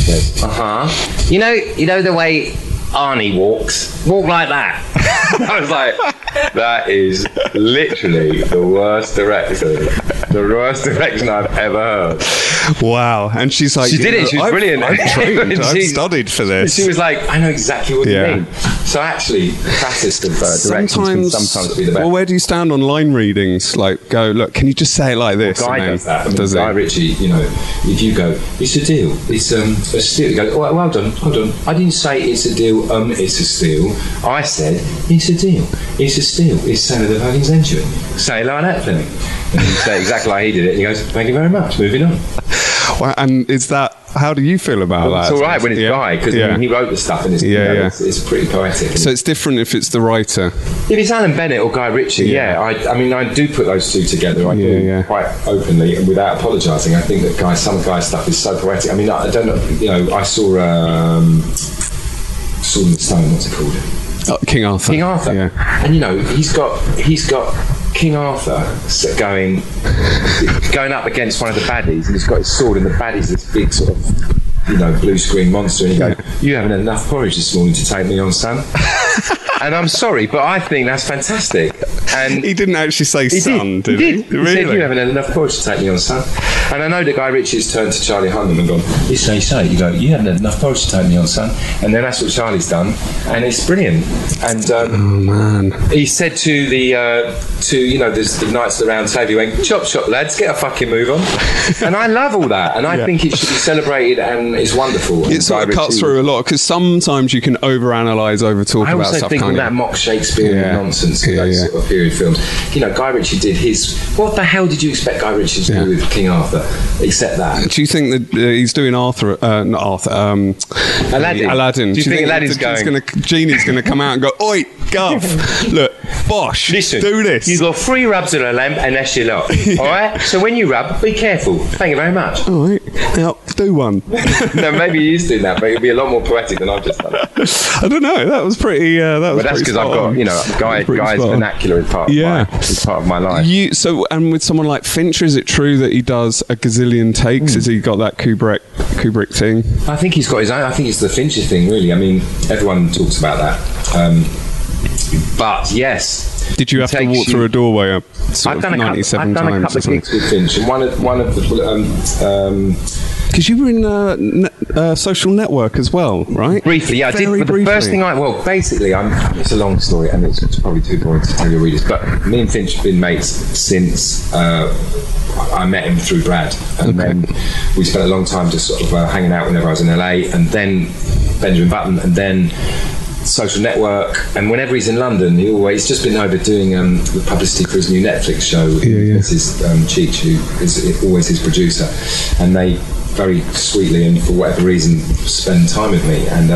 you know the way Arnie walk like that. I was like, that is literally the worst direction I've ever heard. Wow. And she's like, she did it, she was brilliant. I've trained, I've studied for this. She was like, I know exactly what you mean. So actually, the practice of directions can sometimes be the best. Well, where do you stand on line readings? Go, look, can you just say it like this? Guy does that. Guy Ritchie, if you go, "It's a deal, it's a steal," you go, "Oh, well done, hold on. I didn't say it's a deal, it's a steal. I said, it's a deal, it's a steal, it's Son of the fucking century. Say it like that, Fleming." And you say exactly like he did it, and he goes, "Thank you very much, moving on." Well, and how do you feel about that? It's all right when it's Guy, because he wrote the stuff, and it's pretty poetic. So it's different if it's the writer. If it's Alan Bennett or Guy Ritchie, I mean, I do put those two together. I do quite openly and without apologising. I think that some of Guy's stuff is so poetic. I mean, I don't know. I saw Sword in the Stone. What's it called? King Arthur. King Arthur. Yeah. And he's got King Arthur going up against one of the baddies, and he's got his sword, and the baddie's this big sort of blue screen monster, and he goes, "You haven't had enough porridge this morning to take me on, son." And I'm sorry, but I think that's fantastic. And he didn't actually say son, did he? He said, you haven't had enough porridge to take me on, son. And I know that Guy Ritchie's turned to Charlie Hunnam and gone, this is how you say it. You go, you haven't had enough porridge to take me on, son. And then that's what Charlie's done. And it's brilliant. And oh, man. He said to the, there's the Knights of the Round Table, he went, chop, chop, lads, get a fucking move on. And I love all that. And I think it should be celebrated, and it's wonderful. It sort of cuts through a lot, because sometimes you can overanalyze, overtalk about stuff. I also think all that mock Shakespearean nonsense in those sort of period films. You know, Guy Ritchie did his... What the hell did you expect Guy Ritchie to do with King Arthur, except that? Do you think that he's doing Aladdin? Aladdin. Do you think Aladdin's Genie's going to come out and go, oi, Gov, look, bosh, listen, do this. You've got 3 rubs of a lamp, and that's your lot. All right? So when you rub, be careful. Thank you very much. All right. Now, do one. No, maybe he is doing that, but it'll be a lot more poetic than I've just done. I don't know. That was pretty... But that's because I've got, Guy's vernacular is part of my life. And with someone like Fincher, is it true that he does a gazillion takes? Has he got that Kubrick thing? I think he's got his own. I think it's the Fincher thing, really. I mean, everyone talks about that. But yes, did you have to walk through a doorway up I've done 97 times? I've done a couple of gigs with Finch, and one of the because you were in Social Network as well, right? Briefly, yeah, I did. But the first thing basically, it's a long story, and it's probably too boring to tell your readers. But me and Finch have been mates since I met him through Brad, and then we spent a long time just sort of hanging out whenever I was in LA, and then Benjamin Button, and then Social Network, and whenever he's in London, he's just been over doing the publicity for his new Netflix show. This is Cheech, who is always his producer, and they very sweetly and for whatever reason spend time with me. And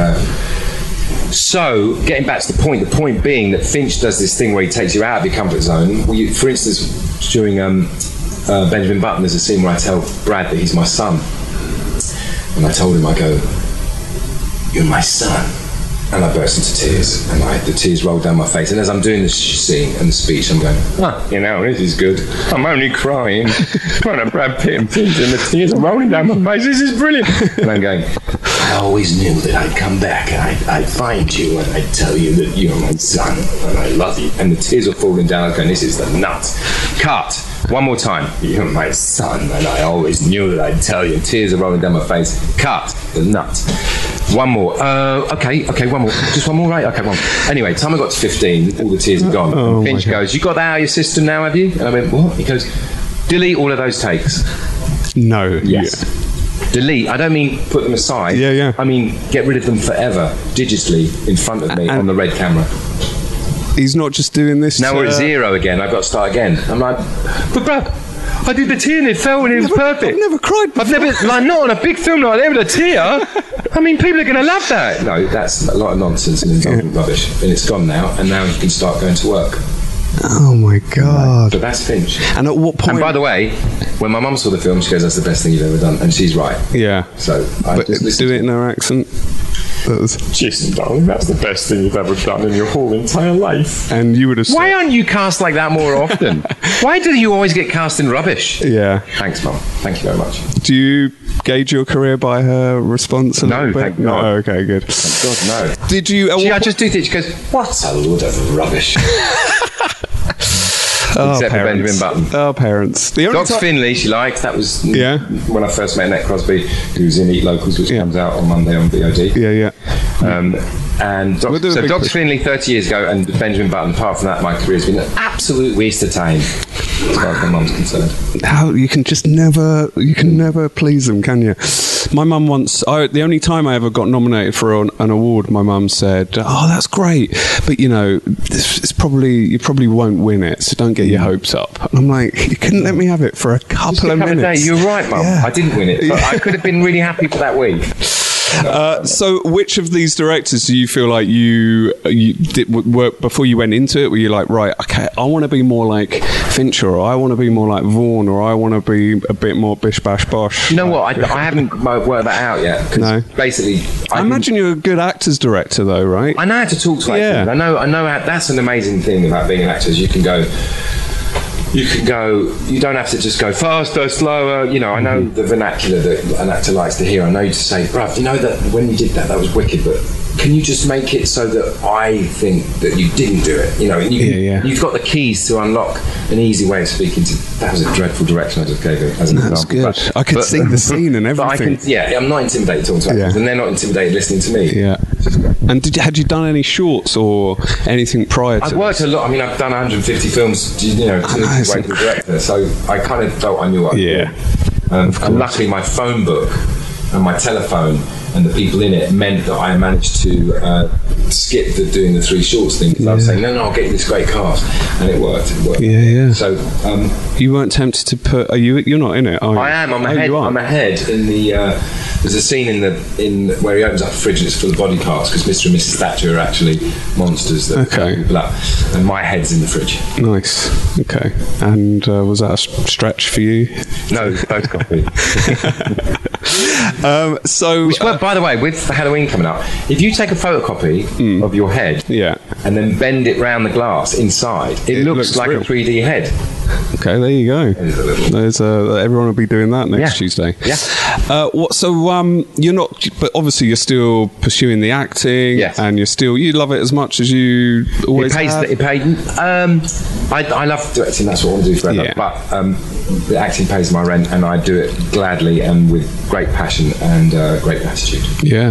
so getting back to the point being that Finch does this thing where he takes you out of your comfort zone. For instance, during Benjamin Button, there's a scene where I tell Brad that he's my son, and I told him, I go, "You're my son." And I burst into tears, and the tears rolled down my face. And as I'm doing this scene and the speech, I'm going, this is good. I'm only crying. Trying to Brad Pitt and Finch, and the tears are rolling down my face. This is brilliant. And I'm going, I always knew that I'd come back, and I'd find you, and I'd tell you that you're my son, and I love you. And the tears are falling down. I'm going, this is the nut. Cut. One more time. You're my son, and I always knew that I'd tell you. Tears are rolling down my face. Cut. The nut. One more. Okay, one more. Just one more, right? Okay, one more. Anyway, time I got to 15, all the tears are gone. And Finch goes, you got that out of your system now, have you? And I went, what? He goes, delete all of those takes. No. Yes. Yeah. Delete. I don't mean put them aside. Yeah. I mean, get rid of them forever, digitally, in front of me on the red camera. He's not just doing this. Now we're at 0 again. I've got to start again. I'm like, but Brad, I did the tear and it fell and it was perfect. I've never cried before. I've never, not on a big film like that with a tear. I mean, people are going to love that. No, that's a lot of nonsense and indulgent rubbish. And it's gone now, and now you can start going to work. Oh my God. But that's Finch. And at what point? And by the way, when my mum saw the film, she goes, that's the best thing you've ever done. And she's right. Yeah. So but do it in her accent. Jason, darling, that's the best thing you've ever done in your whole entire life. And you would have. Why aren't you cast like that more often? Why do you always get cast in rubbish? Yeah. Thanks, Mum. Thank you very much. Do you gauge your career by her response? No, thank God. No, okay, good. Thank God, no. Did you? I just do think she goes, "What's a load of rubbish." Except for Benjamin Button. Oh, parents. Docs Finley, she liked. That was when I first met Annette Crosby, who was in Eat Locals, which comes out on Monday on VOD. And Docs Finley 30 years ago, and Benjamin Button. Apart from that, my career has been an absolute waste of time, as far as my mum's concerned. How you can never please them, can you? My mum once, the only time I ever got nominated for an award, my mum said, "Oh, that's great, but you probably won't win it, so don't get your hopes up." And I'm like, you couldn't let me have it for a couple of minutes. You're right, Mum. Yeah. I didn't win it, but I could have been really happy for that week. So which of these directors do you feel like you did work before you went into it? Were you like, right, okay, I want to be more like Fincher, or I want to be more like Vaughan, or I want to be a bit more bish bash bosh? You know what? I haven't worked that out yet. No. Basically, I imagine you're a good actors director, though, right? I know how to talk to actors. I know how, that's an amazing thing about being an actor. Is you can go, you can go. You don't have to just go faster, slower. You know, I know the vernacular that an actor likes to hear. I know you to say, bruv, you know that when you did that was wicked, but can you just make it so that I think that you didn't do it? You know, you've got the keys to unlock an easy way of speaking to. That was a dreadful direction I just gave it as an example. That's good. I could see the scene and everything. I'm not intimidated talking to actors, and they're not intimidated listening to me. Yeah. And had you done any shorts or anything prior to I've worked a lot. I mean, I've done 150 films, you know, to the director, so I kind of felt I knew what I was doing. And luckily my phone book and my telephone and the people in it meant that I managed to skip doing the 3 shorts thing, because I was saying, no, I'll get you this great cast, and it worked. Yeah. So you weren't tempted to put? You're not in it, are you? I am. I'm ahead in the. There's a scene in where he opens up a fridge and it's full of body parts, because Mr. and Mrs. Thatcher are actually monsters that cut people up, and my head's in the fridge. Nice. Okay. And was that a stretch for you? No, photocopy. Which, by the way, with Halloween coming up, if you take a photocopy of your head and then bend it round the glass inside, it looks like real. A 3D head. Okay, there you go. There's everyone will be doing that next Tuesday. Yeah. You're not, but obviously you're still pursuing the acting, and you love it as much as you always have. I love directing. That's what I want to do forever. Yeah. But the acting pays my rent, and I do it gladly and with great passion and great attitude.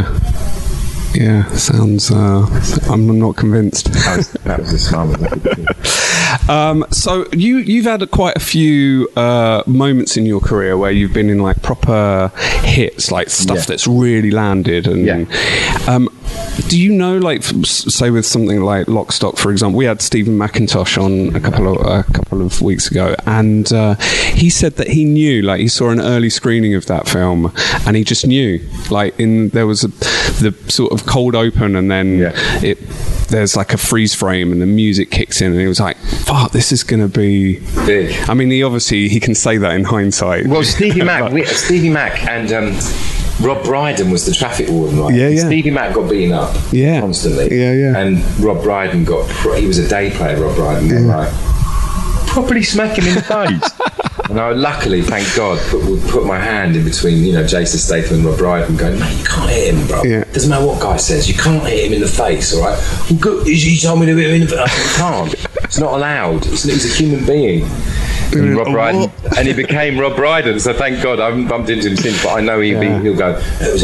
Yeah, sounds. I'm not convinced. That was a smart one. So you've had quite a few moments in your career where you've been in like proper hits, like stuff that's really landed. And do you know, like, say with something like Lock, Stock, for example, we had Stephen McIntosh on a couple of weeks ago, and he said that he knew, like, he saw an early screening of that film, and he just knew, like, there was the sort of cold open, and then there's like a freeze frame and the music kicks in, and he was like, fuck, this is going to be big. I mean, he can say that in hindsight. Well, Stevie Mac and Rob Brydon was the traffic warden, right? Yeah. Stevie Mac got beaten up constantly. Yeah. And Rob Brydon he was a day player, Rob Brydon, like, properly smack him in the face. And I luckily, thank God, put my hand in between, you know, Jason Statham and Rob Brydon, going, mate, you can't hit him, bro. Yeah. Doesn't matter what guy says, you can't hit him in the face, all right? Well, good. He told me to hit him in the face. I can't. It's not allowed. He's a human being. And Rob Brydon, and he became Rob Brydon. So thank God I haven't bumped into him since. But I know he'll go.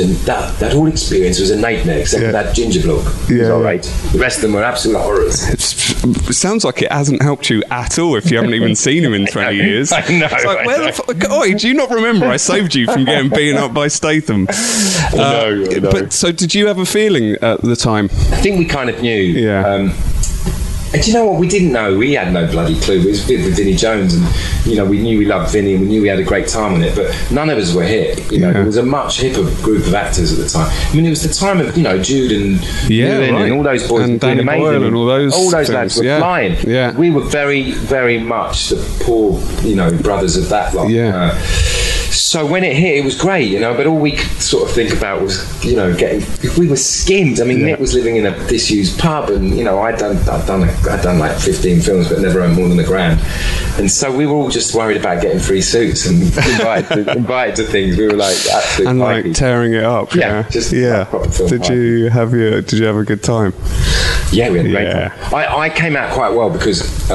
That whole experience was a nightmare, except for that ginger bloke. It was all right. The rest of them were absolute horrors. It sounds like it hasn't helped you at all if you haven't even seen him in 20 years. I know. It's like, where the fuck? Oh, do you not remember? I saved you from getting beaten up by Statham. I know. But so, did you have a feeling at the time? I think we kind of knew. Yeah. And do you know what? We didn't know. We had no bloody clue. It was with Vinnie Jones, and you know, we knew we loved Vinnie, and we knew we had a great time on it. But none of us were hit. You know, there was a much hipper group of actors at the time. I mean, it was the time of, you know, Jude and Ewan and all those boys and were doing Danny amazing. Boyle and all those lads were flying. Yeah. We were very, very much the poor, you know, brothers of that lot. Yeah. So when it hit, it was great, you know, but all we could sort of think about was, you know, we were skimmed. I mean, Nick was living in a disused pub, and, you know, I'd done like 15 films, but never earned more than $1,000. And so we were all just worried about getting free suits and invited to things. We were like absolutely and like tearing it up. Just like proper film. Did you have a good time? Yeah, we had a great time. I came out quite well because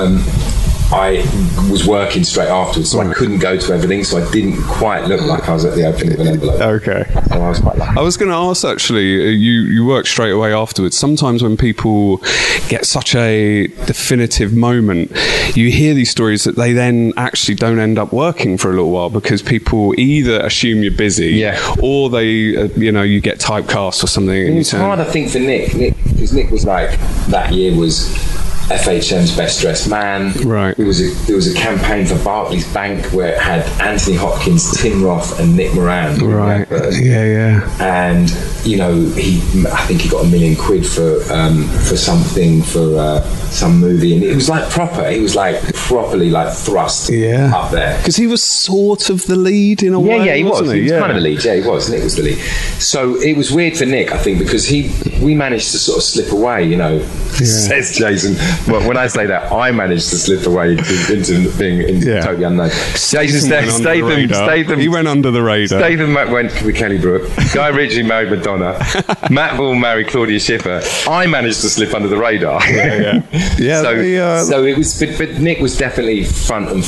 I was working straight afterwards, so I couldn't go to everything, so I didn't quite look like I was at the opening of an envelope. Okay. So I was quite lucky. I was going to ask, actually, you work straight away afterwards. Sometimes when people get such a definitive moment, you hear these stories that they then actually don't end up working for a little while because people either assume you're busy or they, you get typecast or something. It's hard, I think, for Nick, because Nick was like, that year was FHM's Best Dressed Man. Right. There was a campaign for Barclays Bank where it had Anthony Hopkins, Tim Roth, and Nick Moran. Right. Yeah. And you know, I think he got £1 million for something for some movie, and it was like proper. He was like properly like thrust up there because he was sort of the lead in a way. Yeah, he was. He was kind of the lead. Yeah, he was. Nick was the lead. So it was weird for Nick, I think, because he we managed to sort of slip away, you know, says Jason. Well, when I say that, I managed to slip away into being totally unknown. Jason Statham. He went under the radar. Statham went with Kelly Brook. Guy Ritchie married Madonna. Matt Ball married Claudia Schiffer. I managed to slip under the radar. So it was, but Nick was definitely front and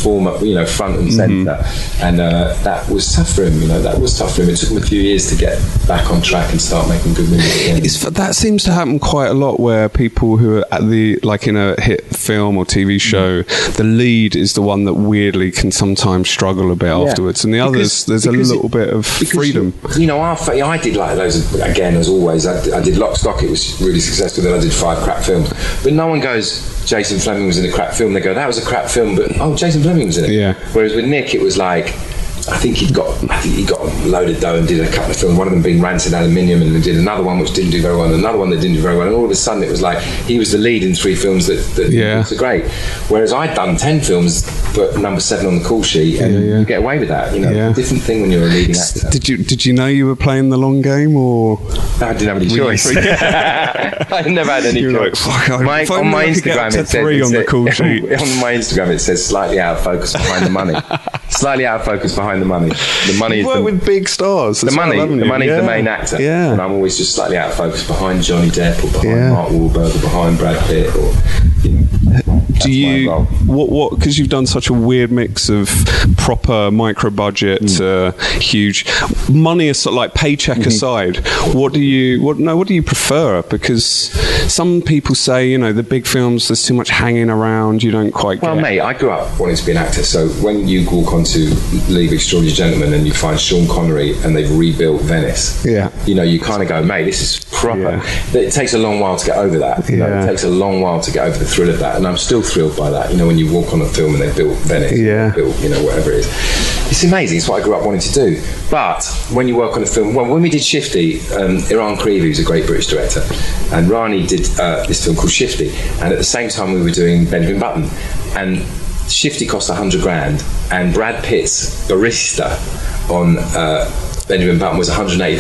centre, and that was tough for him. You know, that was tough for him. It took him a few years to get back on track and start making good movies again. That seems to happen quite a lot, where people who are at like in a hit film or TV show, the lead is the one that weirdly can sometimes struggle a bit afterwards, and the others there's a little bit of freedom. You know, I did like those again, as always. I did Lock, Stock. It was really successful. Then I did 5 crap films, but no one goes, Jason Flemyng was in a crap film. They go, that was a crap film, but Jason Flemyng was in it. Yeah. Whereas with Nick, it was like, I think he got a load of dough and did a couple of films, one of them being Rancid Aluminium, and did another one which didn't do very well, and another one that didn't do very well, and all of a sudden it was like he was the lead in 3 films that were great. Whereas I'd done 10 films, but number 7 on the call sheet, and you get away with that. You know, different thing when you're a leading actor. Did you know you were playing the long game, or? I didn't have any choice. I never had any choice. On my Instagram, it says 3 on the call sheet. On my Instagram, it says slightly out of focus behind the money. Slightly out of focus behind the money. The money is with big stars. The money's the main actor. Yeah. And I'm always just slightly out of focus behind Johnny Depp or behind Mark Wahlberg or behind Brad Pitt or, you know. Do you what? Because you've done such a weird mix of proper micro budget, huge money, sort of like paycheck aside. What do you prefer? Because some people say, you know, the big films, there's too much hanging around. You don't quite. Well, mate, I grew up wanting to be an actor. So when you walk onto League of Extraordinary Gentlemen and you find Sean Connery and they've rebuilt Venice, you know, you kind of go, mate, this is proper. It takes a long while to get over that. You know, it takes a long while to get over the thrill of that, and I'm still thrilled by that. You know, when you walk on a film and they built Venice, built, you know, whatever it is, it's amazing. It's what I grew up wanting to do. But when you work on a film, well, when we did Shifty, Iran Creevy, who's a great British director, and Rani did this film called Shifty, and at the same time we were doing Benjamin Button, and Shifty cost $100,000, and Brad Pitt's barista on Benjamin Button was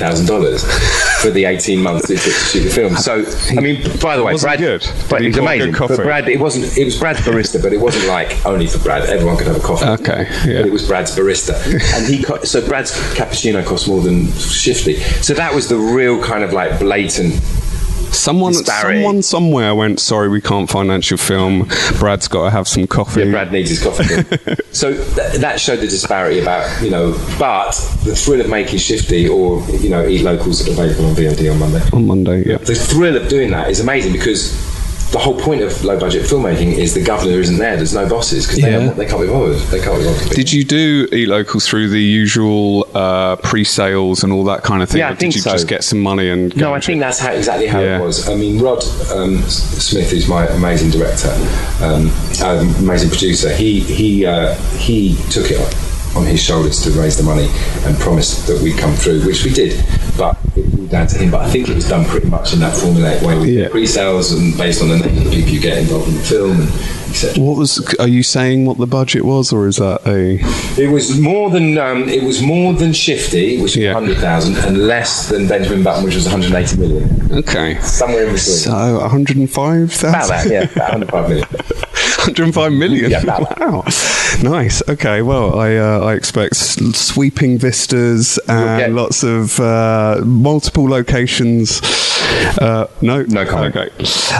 $180,000 for the 18 months it took to shoot the film. So, I mean, by the way, Brad, but it was amazing. But Brad, it was Brad's barista, but it wasn't like only for Brad. Everyone could have a coffee. Okay, but it was Brad's barista, and so Brad's cappuccino cost more than Shifty. So that was the real kind of like blatant. Someone somewhere went, sorry, we can't finance your film. Brad's got to have some coffee. Yeah, Brad needs his coffee. So that showed the disparity about, you know, but the thrill of making Shifty or, you know, Eat Locals are available on VOD on Monday. On Monday, yeah. The thrill of doing that is amazing because the whole point of low budget filmmaking is the governor isn't there. There's no bosses because they can't be bothered. They can't be bothered. Did you do Eat Local through the usual pre-sales and all that kind of thing? Yeah, I think so. Did you just get some money and go? No, I think that's exactly how it was. I mean, Rod Smith, who's my amazing director, amazing producer, he took it on his shoulders to raise the money and promised that we'd come through, which we did, but it was down to him. But I think it was done pretty much in that formulaic way with pre-sales and based on the names of people you get involved in the film and etc. Are you saying what the budget was, or is that a? It was more than Shifty, which was 100,000, and less than Benjamin Button, which was 180 million. Okay, somewhere in between. So 105,000. About that, yeah, about 105 million. 105 million. Yeah, about that. Wow, nice. Okay, well, I expect sweeping vistas and lots of multiple locations. No comment. Okay.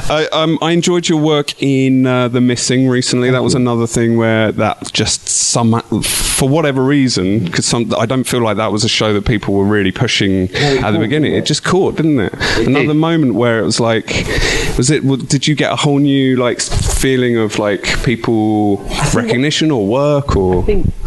I enjoyed your work in The Missing recently. That was another thing where that just for whatever reason, because I don't feel like that was a show that people were really pushing at the beginning. It just caught, didn't it? Another moment where it was like, did you get a whole new like feeling of like people recognition or work or?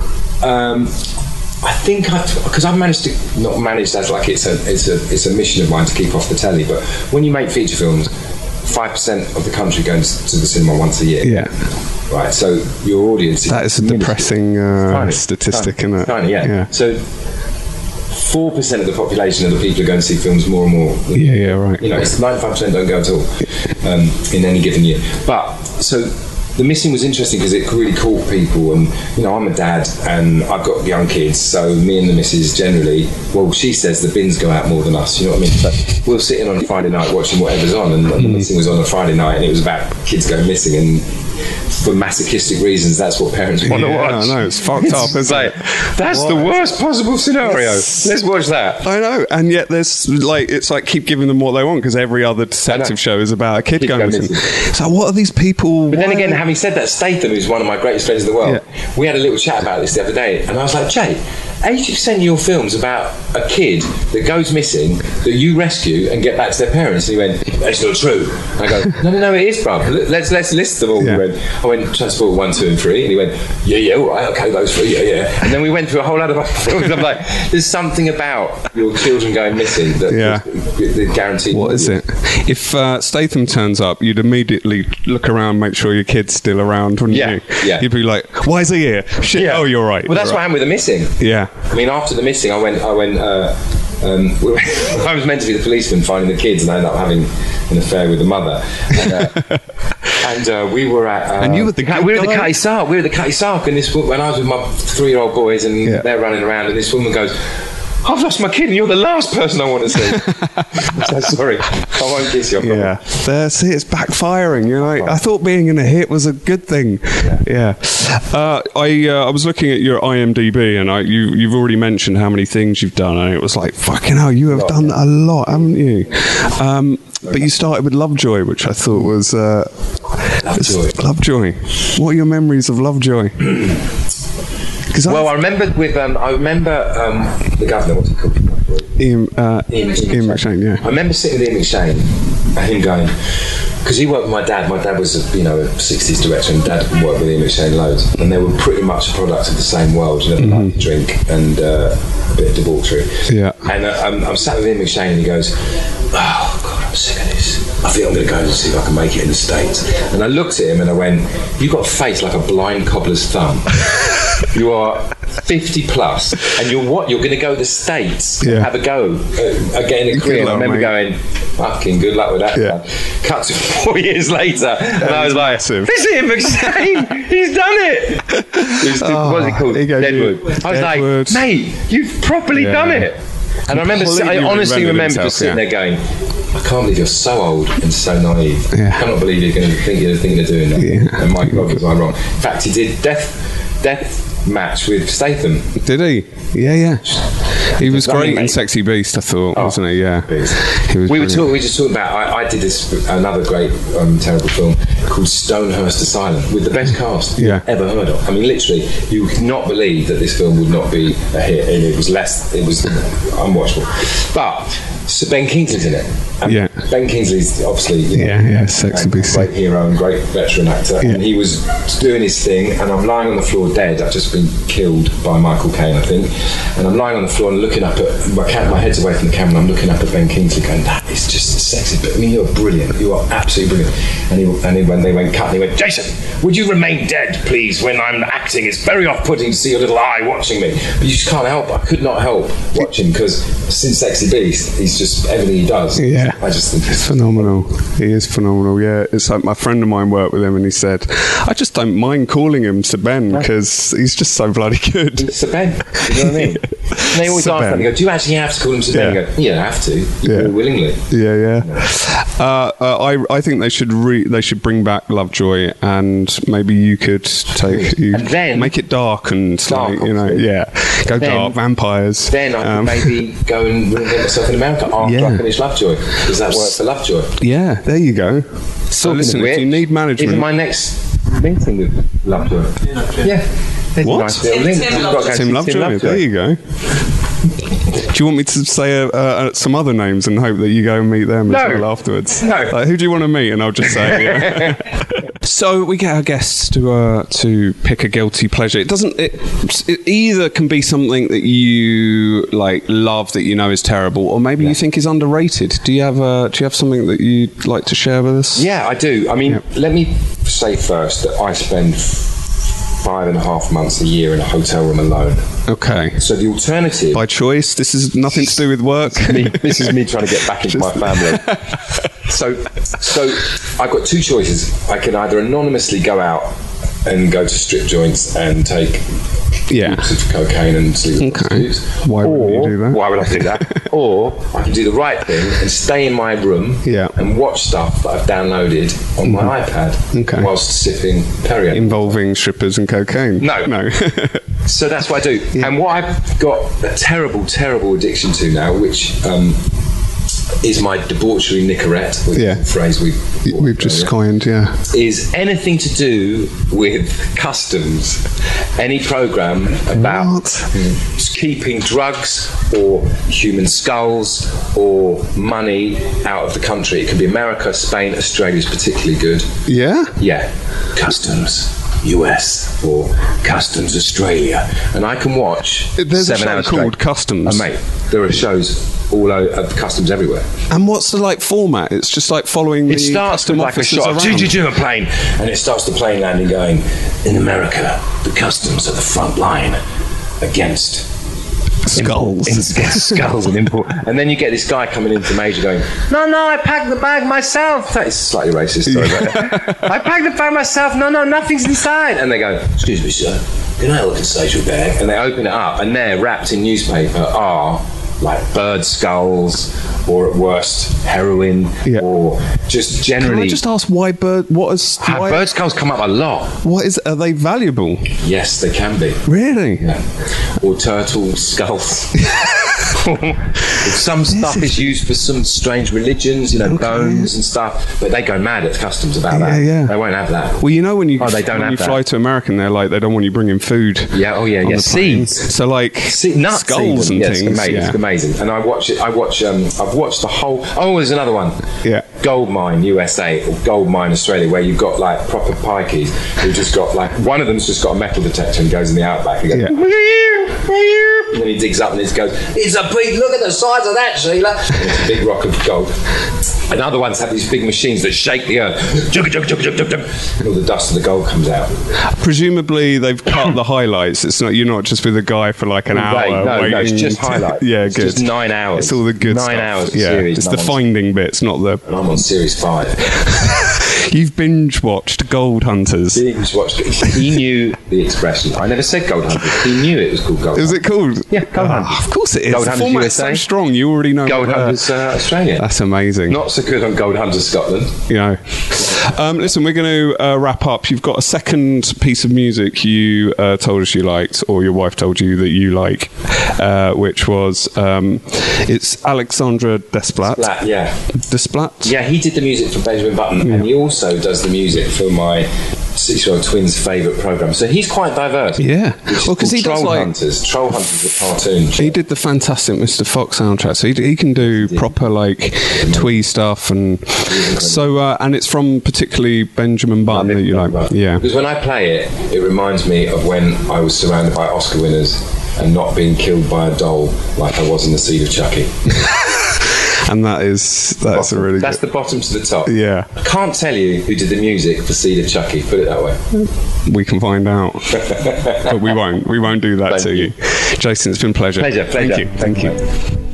I think because I've managed to not managed as like it's a mission of mine to keep off the telly. But when you make feature films, 5% of the country goes to the cinema once a year. Yeah. Right. So your audience is a depressing statistic, isn't it? Tiny, yeah. So 4% of the population of the people who go and see films more and more. Yeah, right. You know, it's 95% don't go at all in any given year. But so The Missing was interesting because it really caught people, and I'm a dad and I've got young kids, so me and the missus generally, well, she says the bins go out more than us, you know what I mean? So we'll sit in on a Friday night watching whatever's on, and The Missing was on a Friday night, and it was about kids going missing, and for masochistic reasons, that's what parents want to watch. I know, it's fucked up, isn't it? That's the worst possible scenario. Let's watch that. I know, and yet there's it's like keep giving them what they want, because every other detective show is about a kid going missing. So what are these people? But then again, having said that, Statham, who's one of my greatest friends in the world, we had a little chat about this the other day, and I was like, Jay, 80% of your films about a kid that goes missing that you rescue and get back to their parents. And he went, that's not true. And I go, no, it is, bruv. Let's list them all. I went Transport 1, 2 and 3, and he went, yeah, all right, okay, those 3, yeah. And then we went through a whole lot of films. I'm like, there's something about your children going missing that guaranteed. What is it? If Statham turns up, you'd immediately look around, make sure your kid's still around, wouldn't you? Yeah. You'd be like, why is he here? Shit, oh, you're right. Well, that's what happened with The Missing. Yeah. I mean, after The Missing, I went. I was meant to be the policeman finding the kids, and I ended up having an affair with the mother. And we were at. And you were the we were at the Cutty Sark. We were at the Cutty Sark, and when I was with my 3-year-old boys, and they're running around, and this woman goes, I've lost my kid and you're the last person I want to see. I'm so sorry. I won't kiss you. Yeah. See, it's backfiring. You know, I thought being in a hit was a good thing. Yeah. I was looking at your IMDb, and you've already mentioned how many things you've done, and it was like, fucking hell, you have done a lot, haven't you? But you started with Lovejoy, which I thought was... Lovejoy. What are your memories of Lovejoy? Well, I remember with the governor, what's he called? Ian McShane, yeah. I remember sitting with Ian McShane and him going, because he worked with my dad. My dad was a 60s director, and Dad worked with Ian McShane loads, and they were pretty much a product of the same world. You know, like drink and a bit of debauchery. Yeah. And I'm sat with Ian McShane, and he goes, "Oh God, I'm sick of this. I think I'm going to go and see if I can make it in the States." And I looked at him and I went, "You've got a face like a blind cobbler's thumb. You are 50 plus, and you're going to go to the States and have a go at getting a career." And I remember going, fucking good luck with that. Yeah. Cut to 4 years later, and I was like, this is Ian McShane. He's done it. What's it called? Deadwood. I was like, mate, you've properly done it. And I honestly remember just sitting there going, I can't believe you're so old and so naive. I cannot believe you're going to think you're thinking of doing that. And Mike Rock was I wrong. In fact, he did death match with Statham. Did he? Yeah. He was great in Sexy Beast, I thought, wasn't he? Yeah. We were just talking about. I did another great terrible film called Stonehurst Asylum with the best cast you've ever heard of. I mean, literally, you would not believe that this film would not be a hit. And it was unwatchable. But Ben Kingsley's in it. And Ben Kingsley's obviously Sexy Beast, great hero and great veteran actor. And he was doing his thing, and I'm lying on the floor dead. I've just been killed by Michael Caine, I think. And I'm lying on the floor and looking up at my head's away from the camera, and I'm looking up at Ben Kingsley going, that is just sexy. But I mean, you're brilliant. You are absolutely brilliant. And when they went cut, he went, Jason, would you remain dead, please, when I'm acting? It's very off-putting to see your little eye watching me. But you just can't help. I could not help watching, because since Sexy Beast, he's just everything he does. Yeah. I just think it's phenomenal. He is phenomenal. Yeah. It's like my friend of mine worked with him, and he said, I just don't mind calling him Sir Ben, because he's just so bloody good. He's Sir Ben. You know what I mean? And they always ask that. They go, do you actually have to call him Sir Ben? You go, you don't have to. You do it willingly. Yeah. I think they should bring back Lovejoy, and maybe you could make it dark and go dark, vampires. Then I could maybe go and reinvent myself in America after I finish Lovejoy. Does that work for Lovejoy? Yeah, there you go. So listen, if you need management, even my next meeting with Lovejoy. Yeah. What? Nice Tim Lovejoy. There you go. Do you want me to say some other names and hope that you go and meet them as well afterwards? No. Who do you want to meet? And I'll just say. So we get our guests to pick a guilty pleasure. It either can be something that you love that you know is terrible, or maybe you think is underrated. Do you have something that you'd like to share with us? Yeah, I do. I mean, let me say first that I spend 5.5 months a year in a hotel room alone. Okay. So the alternative... By choice? This is nothing to do with work? This is me trying to get back into my family. So I've got two choices. I can either anonymously go out and go to strip joints and take heaps of cocaine and sleep with prostitutes. Why would you do that? Why would I do that? Or I can do the right thing and stay in my room and watch stuff that I've downloaded on my iPad whilst sipping Perrier. Involving strippers and cocaine? No. So that's what I do. Yeah. And what I've got a terrible, terrible addiction to now, which is my debauchery Nicorette, which is a phrase we've just coined, is anything to do with customs. Any program about keeping drugs or human skulls or money out of the country. It can be America, Spain, Australia is particularly good. Yeah? Yeah. Customs US or Customs Australia, and I can watch. There's 7 a show hours called straight. Customs. Mate, there are shows all over customs everywhere. And what's the format? It's just following. It starts with a shot of a plane, and it starts the plane landing, going in America. The customs are the front line against skulls. Skulls and import. And then you get this guy coming in from Asia going, no, I packed the bag myself. That is slightly racist, sorry about that. I packed the bag myself. No, nothing's inside. And they go, excuse me, sir, can I look inside your bag? And they open it up, and there, wrapped in newspaper, are bird skulls, or at worst heroin, or just generally. Can I just ask why bird skulls come up a lot? Are they valuable? Yes, they can be. Really? Yeah. Or turtle skulls. Some stuff is used for some strange religions, bones and stuff, but they go mad at customs about that. Yeah. They won't have that. Well, when you fly to America, ththey don't want you bringing food. Yeah. Seeds. So nuts, skulls and things. It's amazing. And I watch it. I've watched the whole. Oh, there's another one. Yeah. Goldmine USA or Goldmine Australia, where you've got proper pikeys who just got one of them's just got a metal detector and goes in the outback and goes, and then he digs up and it goes, it's a big, look at the size of that, Sheila. And it's a big rock of gold. And other ones have these big machines that shake the earth, and all the dust of the gold comes out. Presumably they've cut the highlights. You're not just with a guy for an hour. No, it's just highlights. Yeah, it's good. Just 9 hours. It's all the good 9 stuff. hours. Yeah, series. it's the finding bits, not the. And I'm on series 5. You've binge watched Gold Hunters. Binge watched. He knew the expression. I never said Gold Hunters. He knew it was called Gold Hunters. Is it called? Yeah, Gold Hunters. Of course it is. Gold the Hunters format's USA. So strong. You already know. Gold Hunters Australia. That's amazing. Not so good on Gold Hunters Scotland. Listen, we're going to wrap up. You've got a second piece of music you told us you liked, or your wife told you that you like, which was it's Alexandre Desplat. Desplat? Yeah, he did the music for Benjamin Button, and he also does the music for my 6-year-old twins' favourite programme. So he's quite diverse. Yeah. Well, because he does Troll Hunters, a cartoon show. He did the fantastic Mr. Fox soundtrack, so he can do proper twee stuff, and so and it's from particularly Benjamin Button that you like. Yeah. Because when I play it, it reminds me of when I was surrounded by Oscar winners and not being killed by a doll like I was in The Seed of Chucky. And that's a really that's the bottom to the top. Yeah. I can't tell you who did the music for Seed of Chucky, put it that way. We can find out. But we won't do that to you. Jason, it's been a pleasure. Pleasure. Thank you.